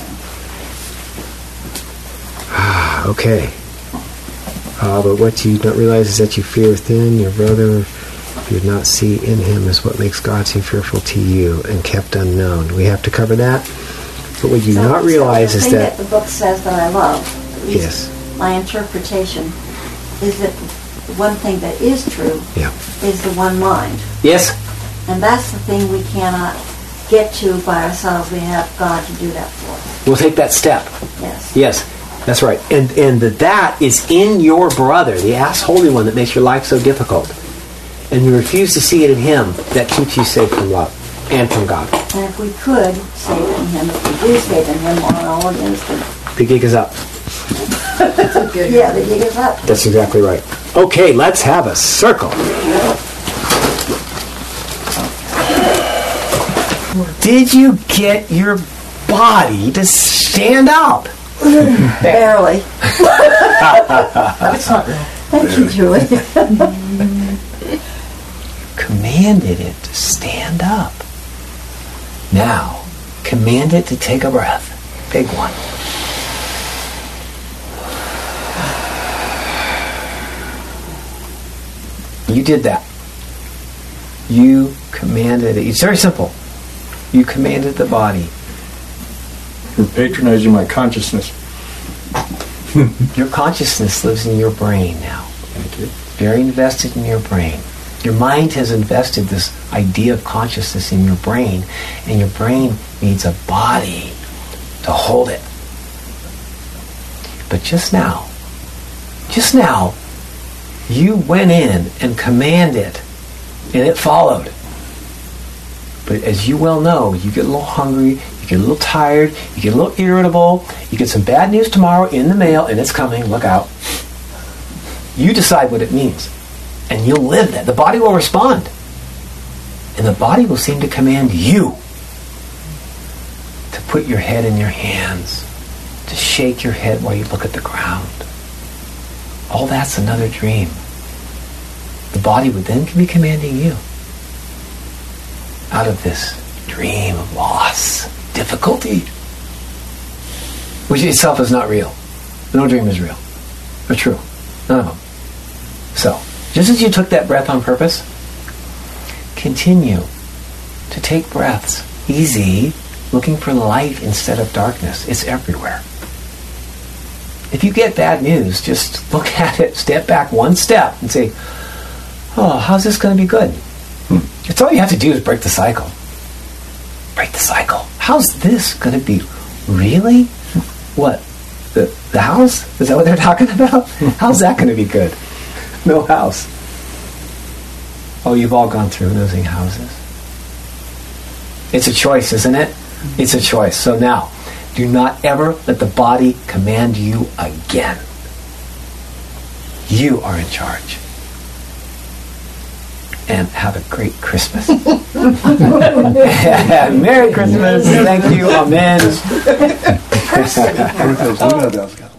Ah, okay. Uh, but what you don't realize is that you fear within your brother, you do not see in him, is what makes God seem fearful to you and kept unknown. We have to cover that. But what you So- not realize so the is thing that... that the book says that I love, at least Yes. my interpretation, is that the one thing that is true Yeah. is the one mind. Yes. And that's the thing we cannot get to by ourselves. We have God to do that for us. We'll take that step. Yes. Yes. That's right. And and the, that is in your brother, the ass holy one that makes your life so difficult. And you refuse to see it in him, that keeps you safe from love and from God. And if we could save it in him, if we do save it in him, all all it is, then The gig is up. yeah, the gig is up. That's exactly right. Okay, let's have a circle. Did you get your body to stand up? Barely. It's not real. Thank you, Julie. Commanded it to stand up. Now, command it to take a breath. Big one. You did that. You commanded it. It's very simple. You commanded the body. You're patronizing my consciousness. Your consciousness lives in your brain now. Thank you. Very invested in your brain. Your mind has invested this idea of consciousness in your brain, and your brain needs a body to hold it. But just now, just now, you went in and commanded, and it followed. But as you well know, you get a little hungry, you get a little tired, you get a little irritable, you get some bad news tomorrow in the mail, and it's coming, look out. You decide what it means. And you'll live that. The body will respond. And the body will seem to command you to put your head in your hands, to shake your head while you look at the ground. All that's another dream. The body would then be commanding you out of this dream of loss, difficulty, which itself is not real. No dream is real or true. None of them. So, just as you took that breath on purpose, continue to take breaths easy, looking for light instead of darkness. It's everywhere. If you get bad news, just look at it, step back one step and say, oh, how's this going to be good? Hmm. It's all you have to do is break the cycle. Break the cycle. How's this going to be? Really? What? The, the house? Is that what they're talking about? How's that going to be good? No house. Oh, you've all gone through losing houses. It's a choice, isn't it? It's a choice. So now, do not ever let the body command you again. You are in charge. And have a great Christmas. Merry Christmas. Thank you. Amen.